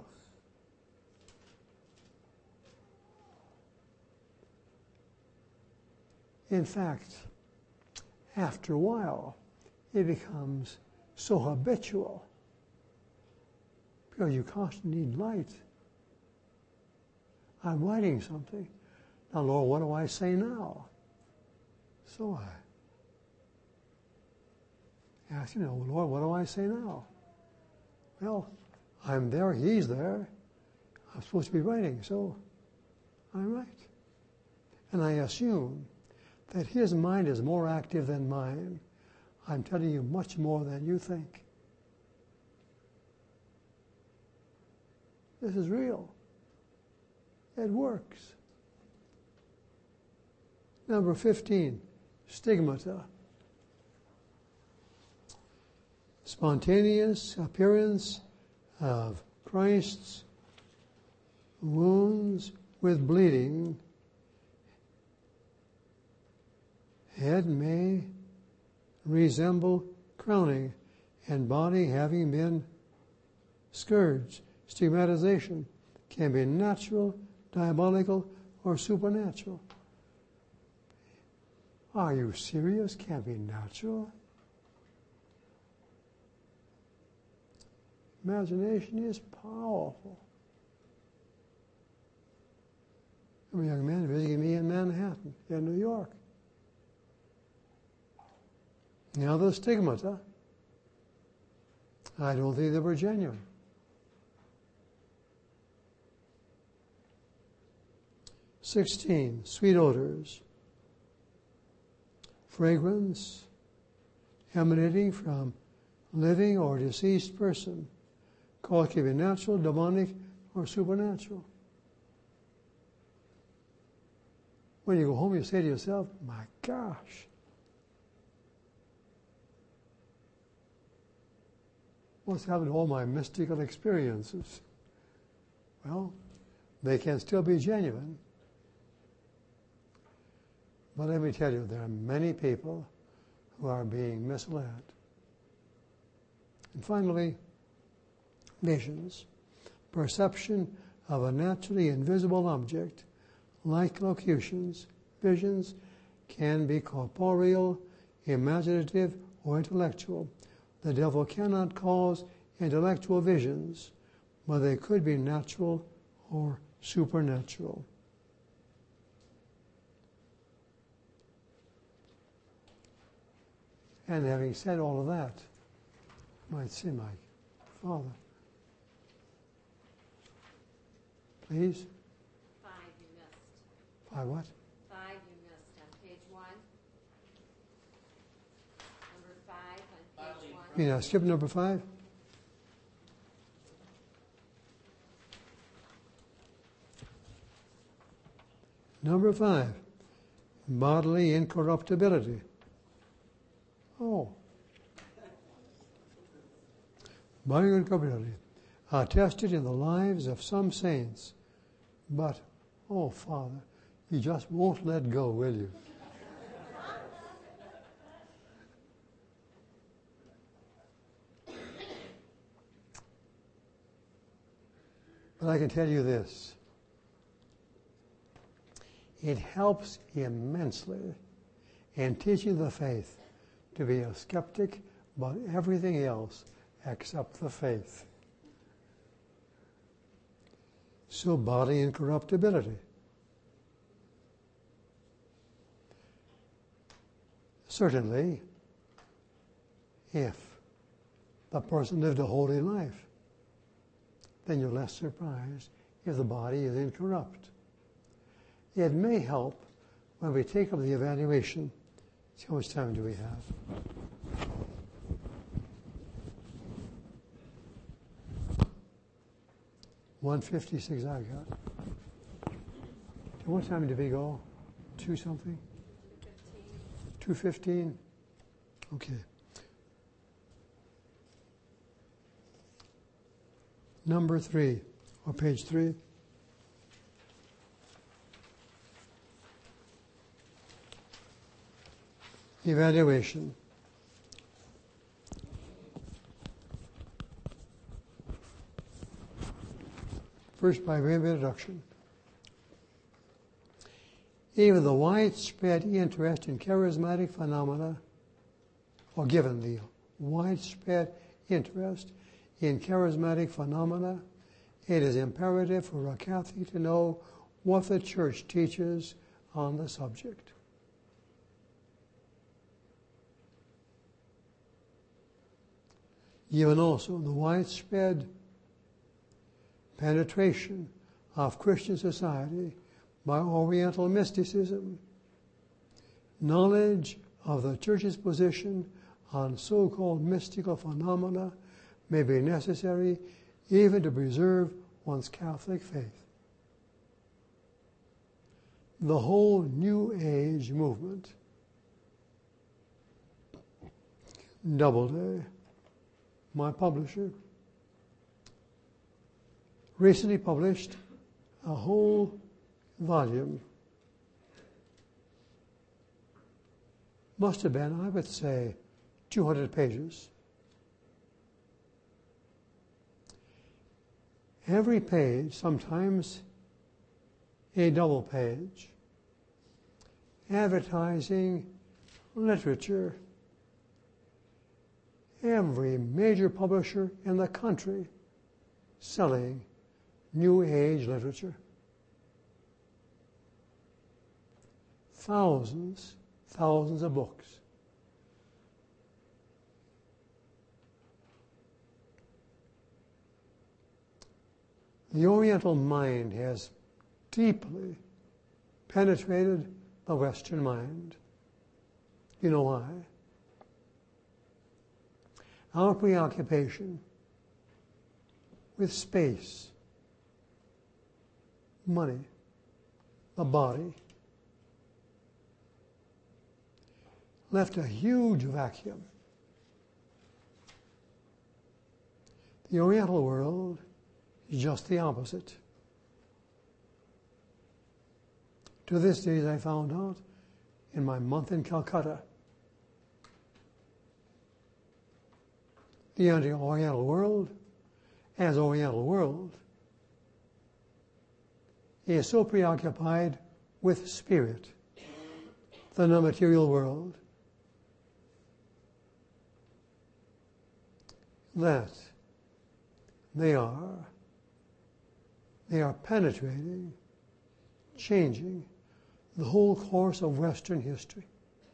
In fact, after a while, it becomes so habitual because you constantly need light. I'm writing something. Now, Lord, what do I say now? So I ask, you know, Lord, what do I say now? Well, I'm there, He's there. I'm supposed to be writing, so I write. And I assume that His mind is more active than mine. I'm telling you much more than you think. This is real. It works. Number fifteen, stigmata. Spontaneous appearance of Christ's wounds with bleeding. Head may resemble crowning, and body having been scourged. Stigmatization can be natural, diabolical, or supernatural. Are you serious? Can't be natural? Imagination is powerful. I'm a young man visiting me in Manhattan, in New York. Now the stigmata, I don't think they were genuine. Sixteen, sweet odors. Fragrance emanating from living or deceased person. Called can be natural, demonic, or supernatural. When you go home, you say to yourself, my gosh, what's happened to all my mystical experiences? Well, they can still be genuine. But let me tell you, there are many people who are being misled. And finally, visions. Perception of a naturally invisible object, like locutions. Visions can be corporeal, imaginative, or intellectual. The devil cannot cause intellectual visions, but they could be natural or supernatural. And having said all of that, you might say, my Father, please? Five you missed. Five what? Five you missed on page one. Number five on page one. You mean I skipped number five? Number five, bodily incorruptibility. bioincorruptibility, attested in the lives of some saints. But, oh Father, you just won't let go, will you? But I can tell you this. It helps immensely in teaching the faith to be a skeptic about everything else except the faith. So body incorruptibility. Certainly, if the person lived a holy life, then you're less surprised if the body is incorrupt. It may help when we take up the evaluation. See, how much time do we have? one fifty-six I got. What time did we go? Two something? two fifteen? Okay. Number three, or page three. Evaluation. First, by way of introduction. Even the widespread interest in charismatic phenomena, or given the widespread interest in charismatic phenomena, it is imperative for a Catholic to know what the Church teaches on the subject. Even also the widespread penetration of Christian society by Oriental mysticism, knowledge of the Church's position on so-called mystical phenomena may be necessary even to preserve one's Catholic faith. The whole New Age movement, Doubleday, my publisher, recently published a whole volume. Must have been, I would say, two hundred pages. Every page, sometimes a double page, advertising literature. Every major publisher in the country selling New Age literature. Thousands, thousands of books. The Oriental mind has deeply penetrated the Western mind. You know why? Our preoccupation with space, money, the body, left a huge vacuum. The Oriental world is just the opposite. To this day, as I found out in my month in Calcutta, the anti-Oriental world, as Oriental world, is so preoccupied with spirit, the non-material world, that they are, they are penetrating, changing the whole course of Western history.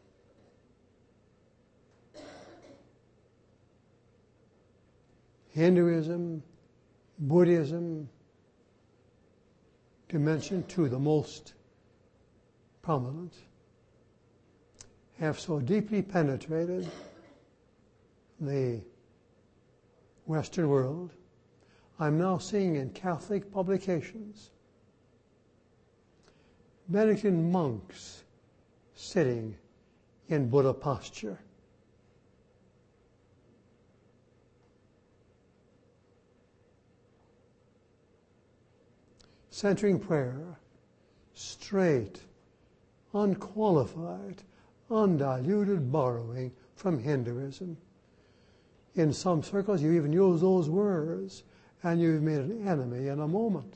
Hinduism, Buddhism, to mention two, the most prominent, have so deeply penetrated the Western world. I'm now seeing in Catholic publications Benedictine monks sitting in Buddha posture. centering prayer, straight, unqualified, undiluted borrowing from Hinduism. In some circles, you even use those words, and you've made an enemy in a moment.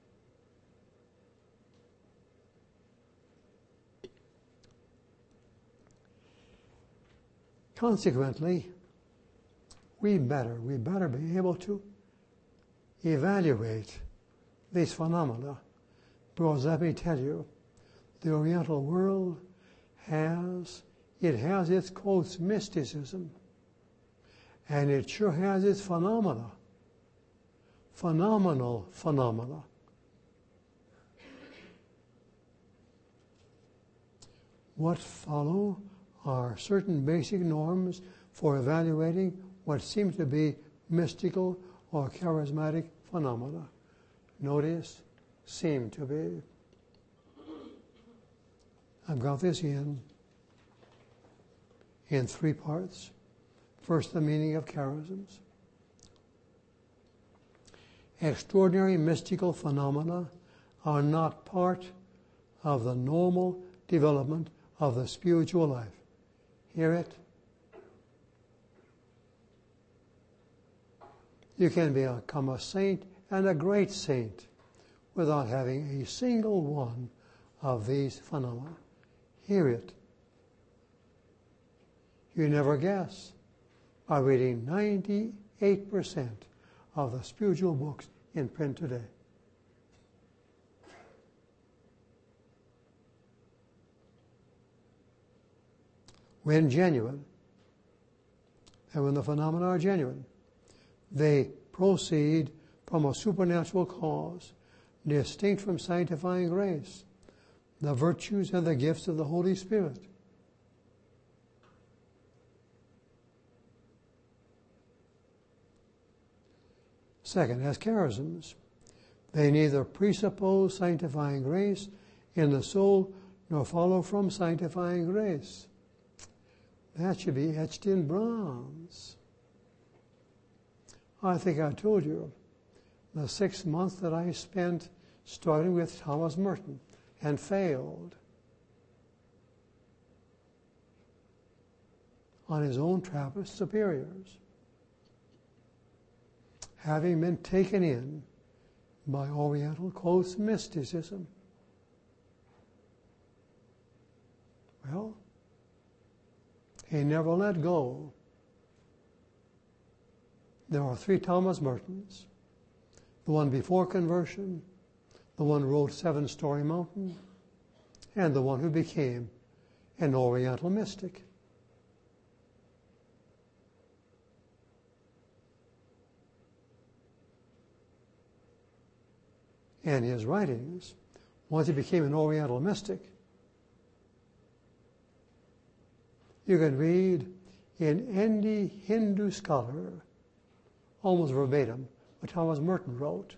Consequently, we better, we better be able to evaluate these phenomena, because let me tell you, the Oriental world has, it has its, quotes, mysticism, and it sure has its phenomena, phenomenal phenomena. What follow are certain basic norms for evaluating what seems to be mystical or charismatic phenomena. Notice, seem to be. I've got this in, in three parts. First, the meaning of charisms. Extraordinary mystical phenomena are not part of the normal development of the spiritual life. Hear it? You can become a saint and a great saint without having a single one of these phenomena. Hear it. You never guess by reading ninety-eight percent of the spiritual books in print today. When genuine, and when the phenomena are genuine, they proceed from a supernatural cause, distinct from sanctifying grace, the virtues and the gifts of the Holy Spirit. Second, as charisms, they neither presuppose sanctifying grace in the soul nor follow from sanctifying grace. That should be etched in bronze. I think I told you the six months that I spent starting with Thomas Merton and failed on his own Trappist superiors, having been taken in by Oriental, quotes, mysticism. Well, he never let go. There are three Thomas Mertons. The one before conversion, the one who wrote Seven Storey Mountain, and the one who became an Oriental mystic. And his writings, once he became an Oriental mystic, you can read in any Hindu scholar, almost verbatim, what Thomas Merton wrote.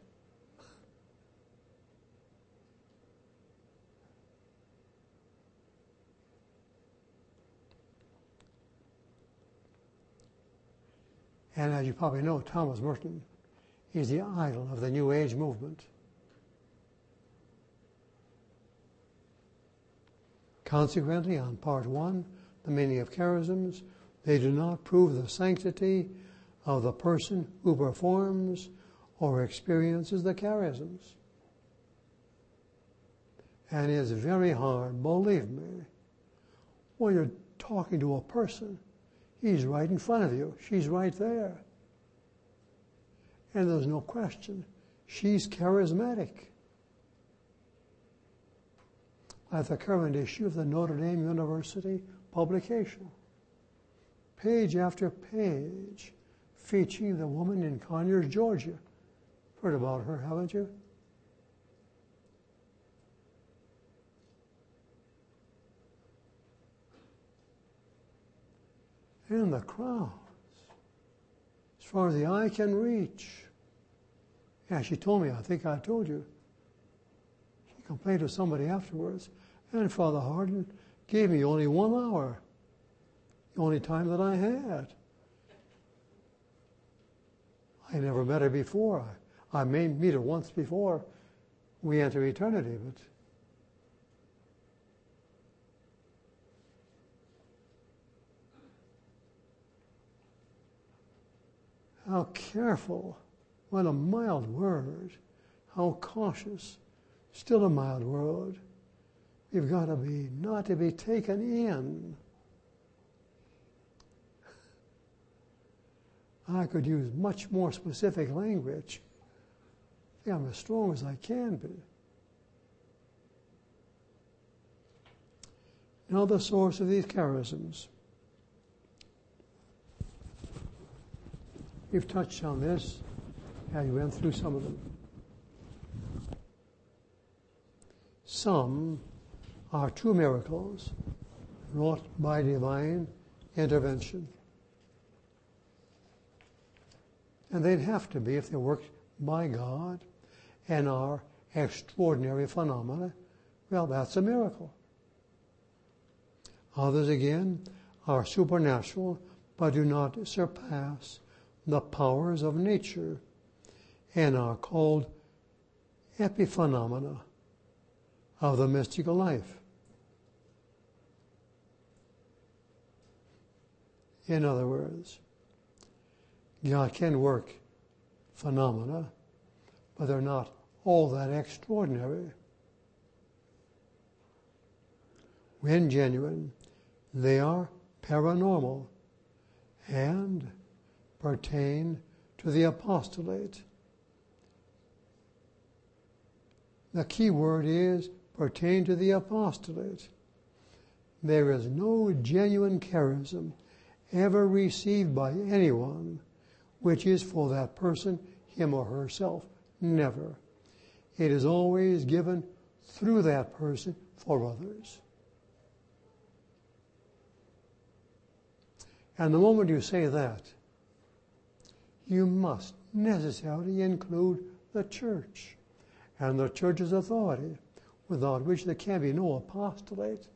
And as you probably know, Thomas Merton is the idol of the New Age movement. Consequently, on part one, the meaning of charisms, they do not prove the sanctity of the person who performs or experiences the charisms. And it's very hard, believe me, when you're talking to a person, he's right in front of you, she's right there. And there's no question, she's charismatic. At the current issue of the Notre Dame University publication, page after page, featuring the woman in Conyers, Georgia. Heard about her, haven't you? And the crowds, as far as the eye can reach. Yeah, she told me, I think I told you. She complained to somebody afterwards, and Father Hardin gave me only one hour, the only time that I had. I never met her before. I, I may meet her once before we enter eternity, but how careful, what a mild word, how cautious, still a mild word. We've got to be, not to be taken in. I could use much more specific language. I think I'm as strong as I can be. Now the source of these charisms. We've touched on this as we went through some of them. Some are true miracles wrought by divine intervention. And they'd have to be if they worked by God and are extraordinary phenomena. Well, that's a miracle. Others, again, are supernatural but do not surpass the powers of nature and are called epiphenomena of the mystical life. In other words, God can work phenomena, but they're not all that extraordinary. When genuine, they are paranormal and pertain to the apostolate. The key word is pertain to the apostolate. There is no genuine charism ever received by anyone which is for that person, him or herself. Never. It is always given through that person for others. And the moment you say that, you must necessarily include the church and the church's authority, without which there can be no apostolate.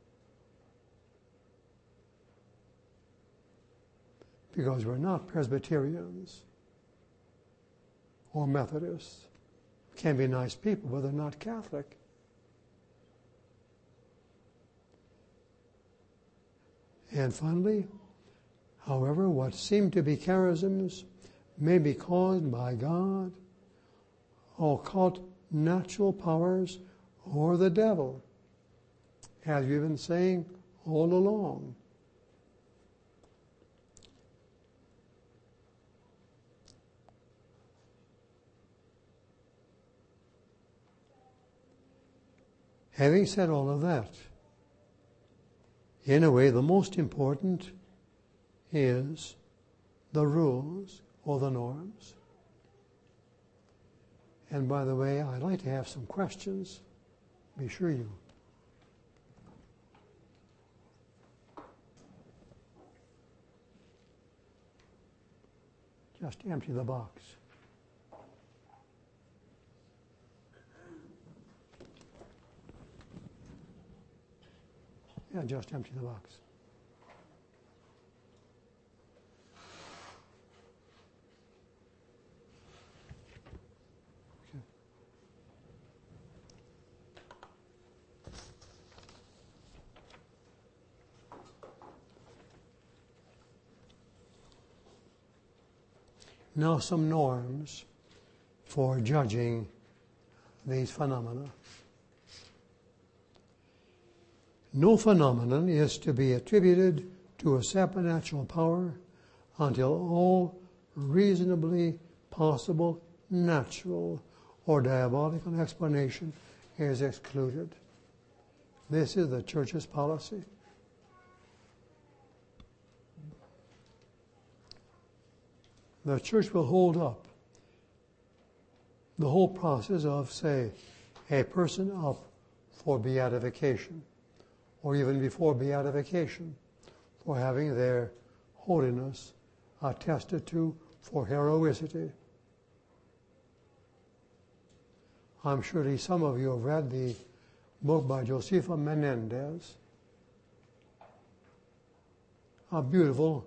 Because we're not Presbyterians or Methodists. Can be nice people, but they're not Catholic. And finally, however, what seem to be charisms may be caused by God, occult natural powers, or the devil, as we've been saying all along. Having said all of that, in a way the most important is the rules or the norms. And by the way, I'd like to have some questions. Be sure you just empty the box. Yeah, just empty the box. Okay. Now some norms for judging these phenomena. No phenomenon is to be attributed to a supernatural power until all reasonably possible natural or diabolical explanation is excluded. This is the church's policy. The church will hold up the whole process of, say, a person up for beatification, or even before beatification, for having their holiness attested to for heroicity. I'm sure some of you have read the book by Josefa Menendez, a beautiful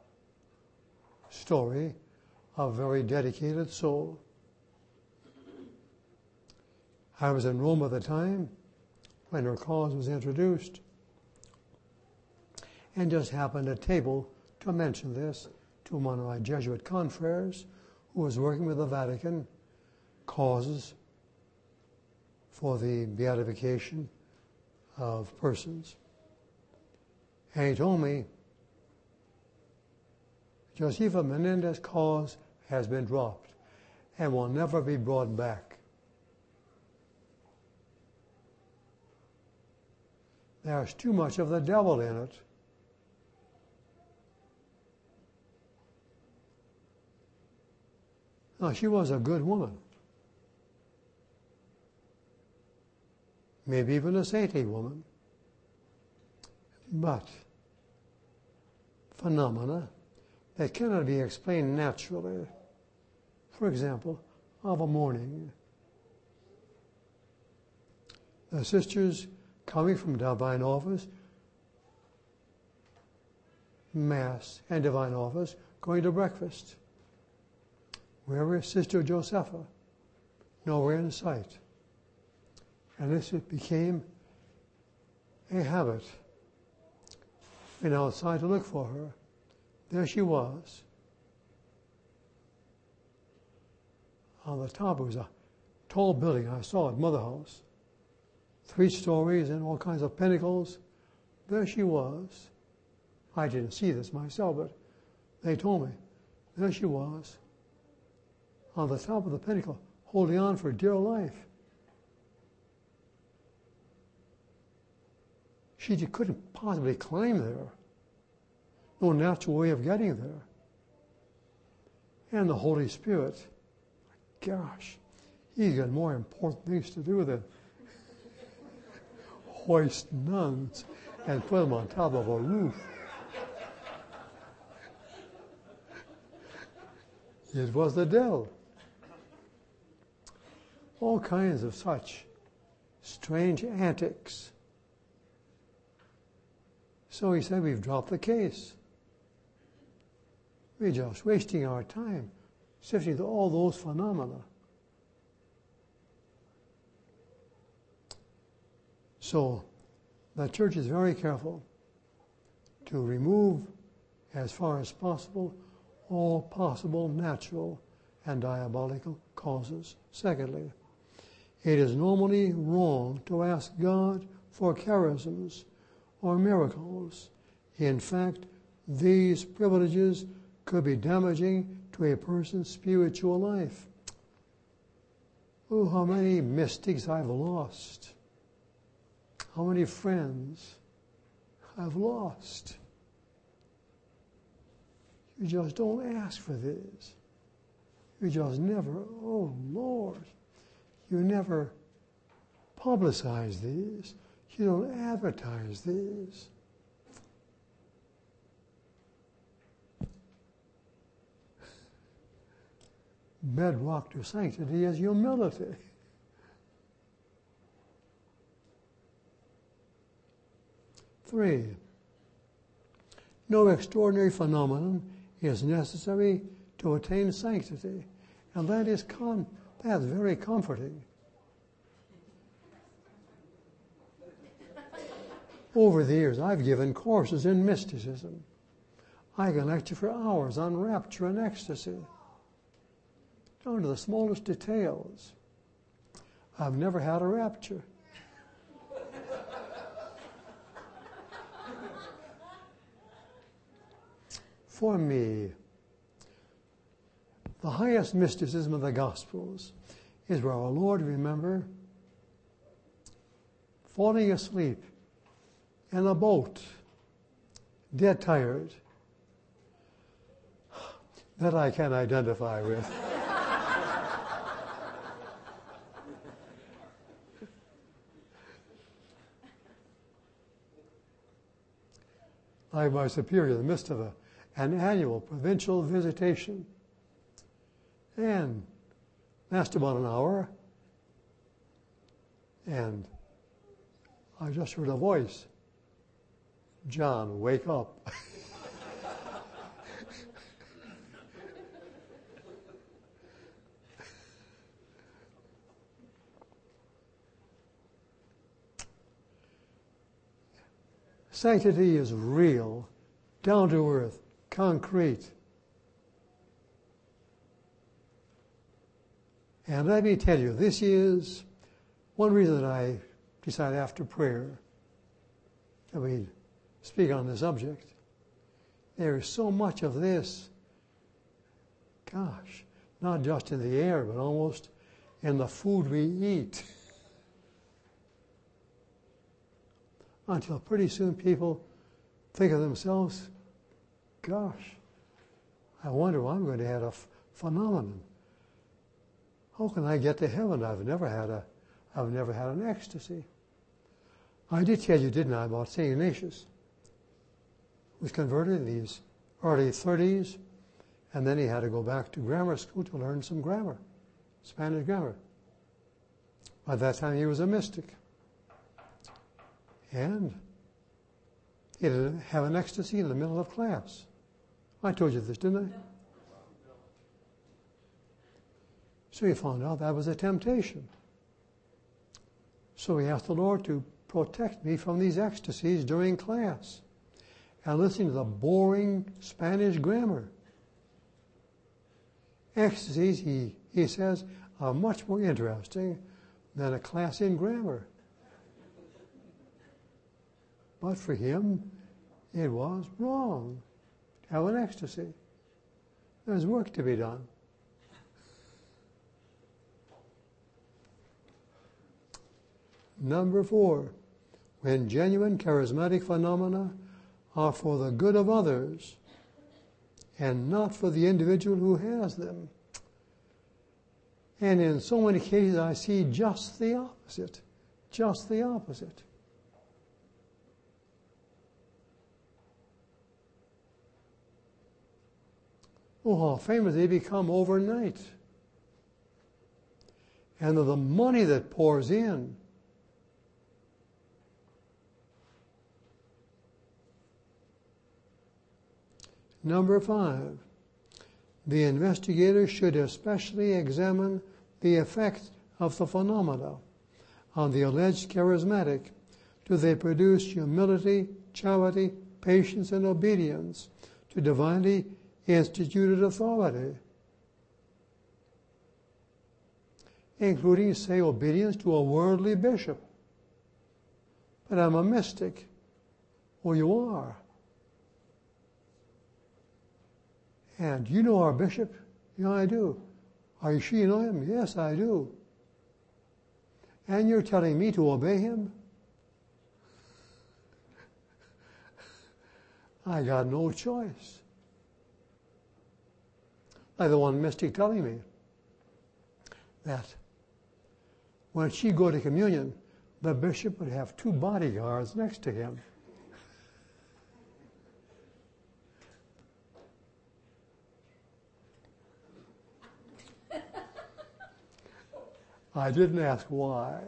story of a very dedicated soul. I was in Rome at the time when her cause was introduced, and just happened at table to mention this to one of my Jesuit confreres who was working with the Vatican causes for the beatification of persons. And he told me, Josefa Menendez's cause has been dropped and will never be brought back. There's too much of the devil in it. Now, she was a good woman. Maybe even a saintly woman. But phenomena that cannot be explained naturally. For example, of a morning, the sisters coming from divine office, Mass and divine office, going to breakfast. Where is Sister Josefa? Nowhere in sight. And this became a habit. Went outside to look for her. There she was. On the top, it was a tall building. I saw it, Mother House. Three stories and all kinds of pinnacles. There she was. I didn't see this myself, but they told me. There she was, on the top of the pinnacle, holding on for dear life. She couldn't possibly climb there. No natural way of getting there. And the Holy Spirit, gosh, he's got more important things to do than hoist nuns and put them on top of a roof. It was the devil. All kinds of such strange antics. So he said, we've dropped the case. We're just wasting our time sifting through all those phenomena. So the church is very careful to remove, as far as possible, all possible natural and diabolical causes. Secondly, it is normally wrong to ask God for charisms or miracles. In fact, these privileges could be damaging to a person's spiritual life. Oh, how many mystics I've lost. How many friends I've lost. You just don't ask for this. You just never, oh Lord, you never publicize these. You don't advertise these. Bedrock to sanctity is humility. Three, no extraordinary phenomenon is necessary to attain sanctity. And that is con- that's very comforting. Over the years, I've given courses in mysticism. I can lecture for hours on rapture and ecstasy, down to the smallest details. I've never had a rapture. For me, the highest mysticism of the Gospels is where our Lord, remember, falling asleep in a boat, dead tired, that I can identify with. Like my superior in the midst of a, an annual provincial visitation. And lasted about an hour. And I just heard a voice. John, wake up. Sanctity is real, down to earth, concrete. And let me tell you, this is one reason that I decided after prayer that we speak on the subject. There is so much of this, gosh, not just in the air, but almost in the food we eat. Until pretty soon people think of themselves, gosh, I wonder I'm going to have a f- phenomenon. How can I get to heaven? I've never had a, I've never had an ecstasy. I did tell you, didn't I, about Saint Ignatius? He was converted in his early thirties, and then he had to go back to grammar school to learn some grammar, Spanish grammar. By that time, he was a mystic. And he didn't have an ecstasy in the middle of class. I told you this, didn't I? So he found out that was a temptation. So he asked the Lord to protect me from these ecstasies during class and listening to the boring Spanish grammar. Ecstasies, he, he says, are much more interesting than a class in grammar. But for him, it was wrong to have an ecstasy. There's work to be done. Number four, when genuine charismatic phenomena are for the good of others and not for the individual who has them. And in so many cases I see just the opposite, just the opposite. Oh, how famous they become overnight. And the money that pours in. Number five, the investigator should especially examine the effect of the phenomena on the alleged charismatic. Do they produce humility, charity, patience, and obedience to divinely instituted authority, including, say, obedience to a worldly bishop? But I'm a mystic. Well, you are. And you know our bishop? Yeah, I do. Are you sure you know him? Yes, I do. And you're telling me to obey him? I got no choice. Like the one mystic telling me that when she'd go to communion, the bishop would have two bodyguards next to him. I didn't ask why.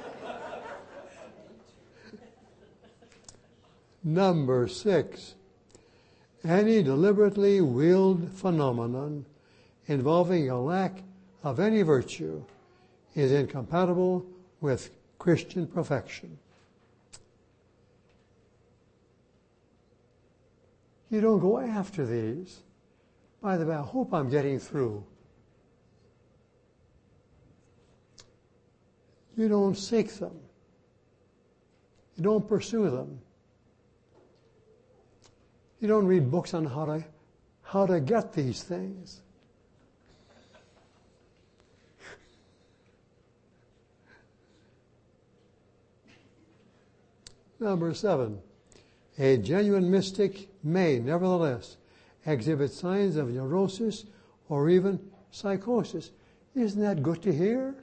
Number six, any deliberately willed phenomenon involving a lack of any virtue is incompatible with Christian perfection. You don't go after these. By the way, I hope I'm getting through. You don't seek them. You don't pursue them. You don't read books on how to, how to get these things. Number seven, a genuine mystic may nevertheless exhibit signs of neurosis or even psychosis. Isn't that good to hear?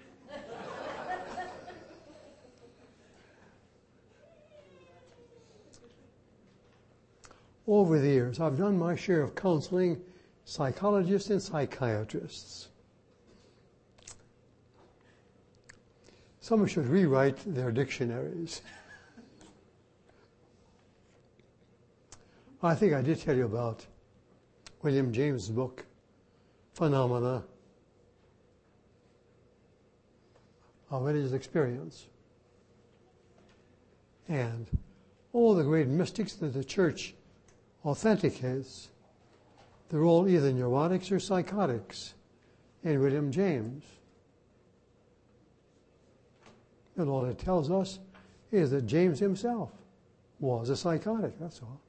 Over the years, I've done my share of counseling psychologists and psychiatrists. Someone should rewrite their dictionaries. I think I did tell you about William James' book, Phenomena of Religious Experience. And all the great mystics that the church authenticates, they're all either neurotics or psychotics in William James. And all it tells us is that James himself was a psychotic, that's all.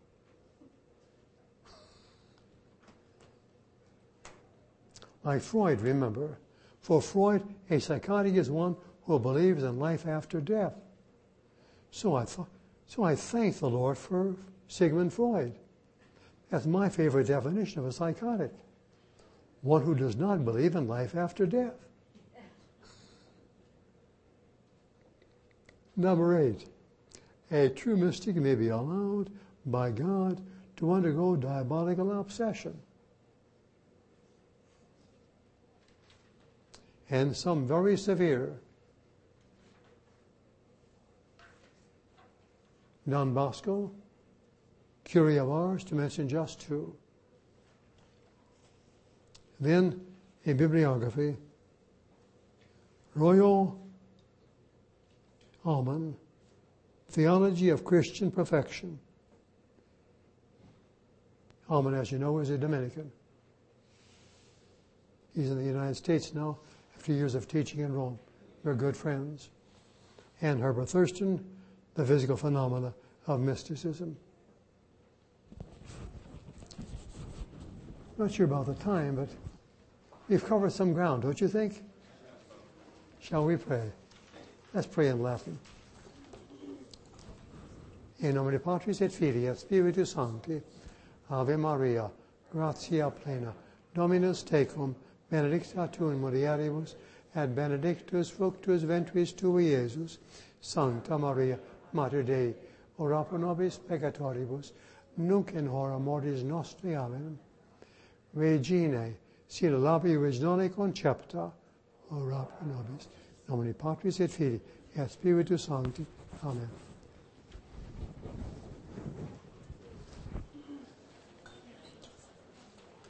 Like Freud, remember. For Freud, a psychotic is one who believes in life after death. So I thought, so I thank the Lord for Sigmund Freud. That's my favorite definition of a psychotic. One who does not believe in life after death. Number eight, a true mystic may be allowed by God to undergo diabolical obsession. And some very severe. Don Bosco, Curie of Ars, to mention just two. Then a bibliography, Royal Allman, Theology of Christian Perfection. Allman, as you know, is a Dominican. He's in the United States now after years of teaching in Rome. We're good friends. And Herbert Thurston, The Physical Phenomena of Mysticism. Not sure about the time, but we've covered some ground, don't you think? Shall we pray? Let's pray in Latin. In nomine Patris et Filii et Spiritus Sancti. Ave Maria, gratia plena, Dominus tecum, benedicta tu in mulieribus, et benedictus fructus ventris tui, Iesus. Sancta Maria, Mater Dei, ora pro nobis peccatoribus, nunc in hora mortis nostri. Amen. Regine, sine labi originale concepta, ora pro nobis. Nomine Patris et Filii et Spiritus Sancti. Amen.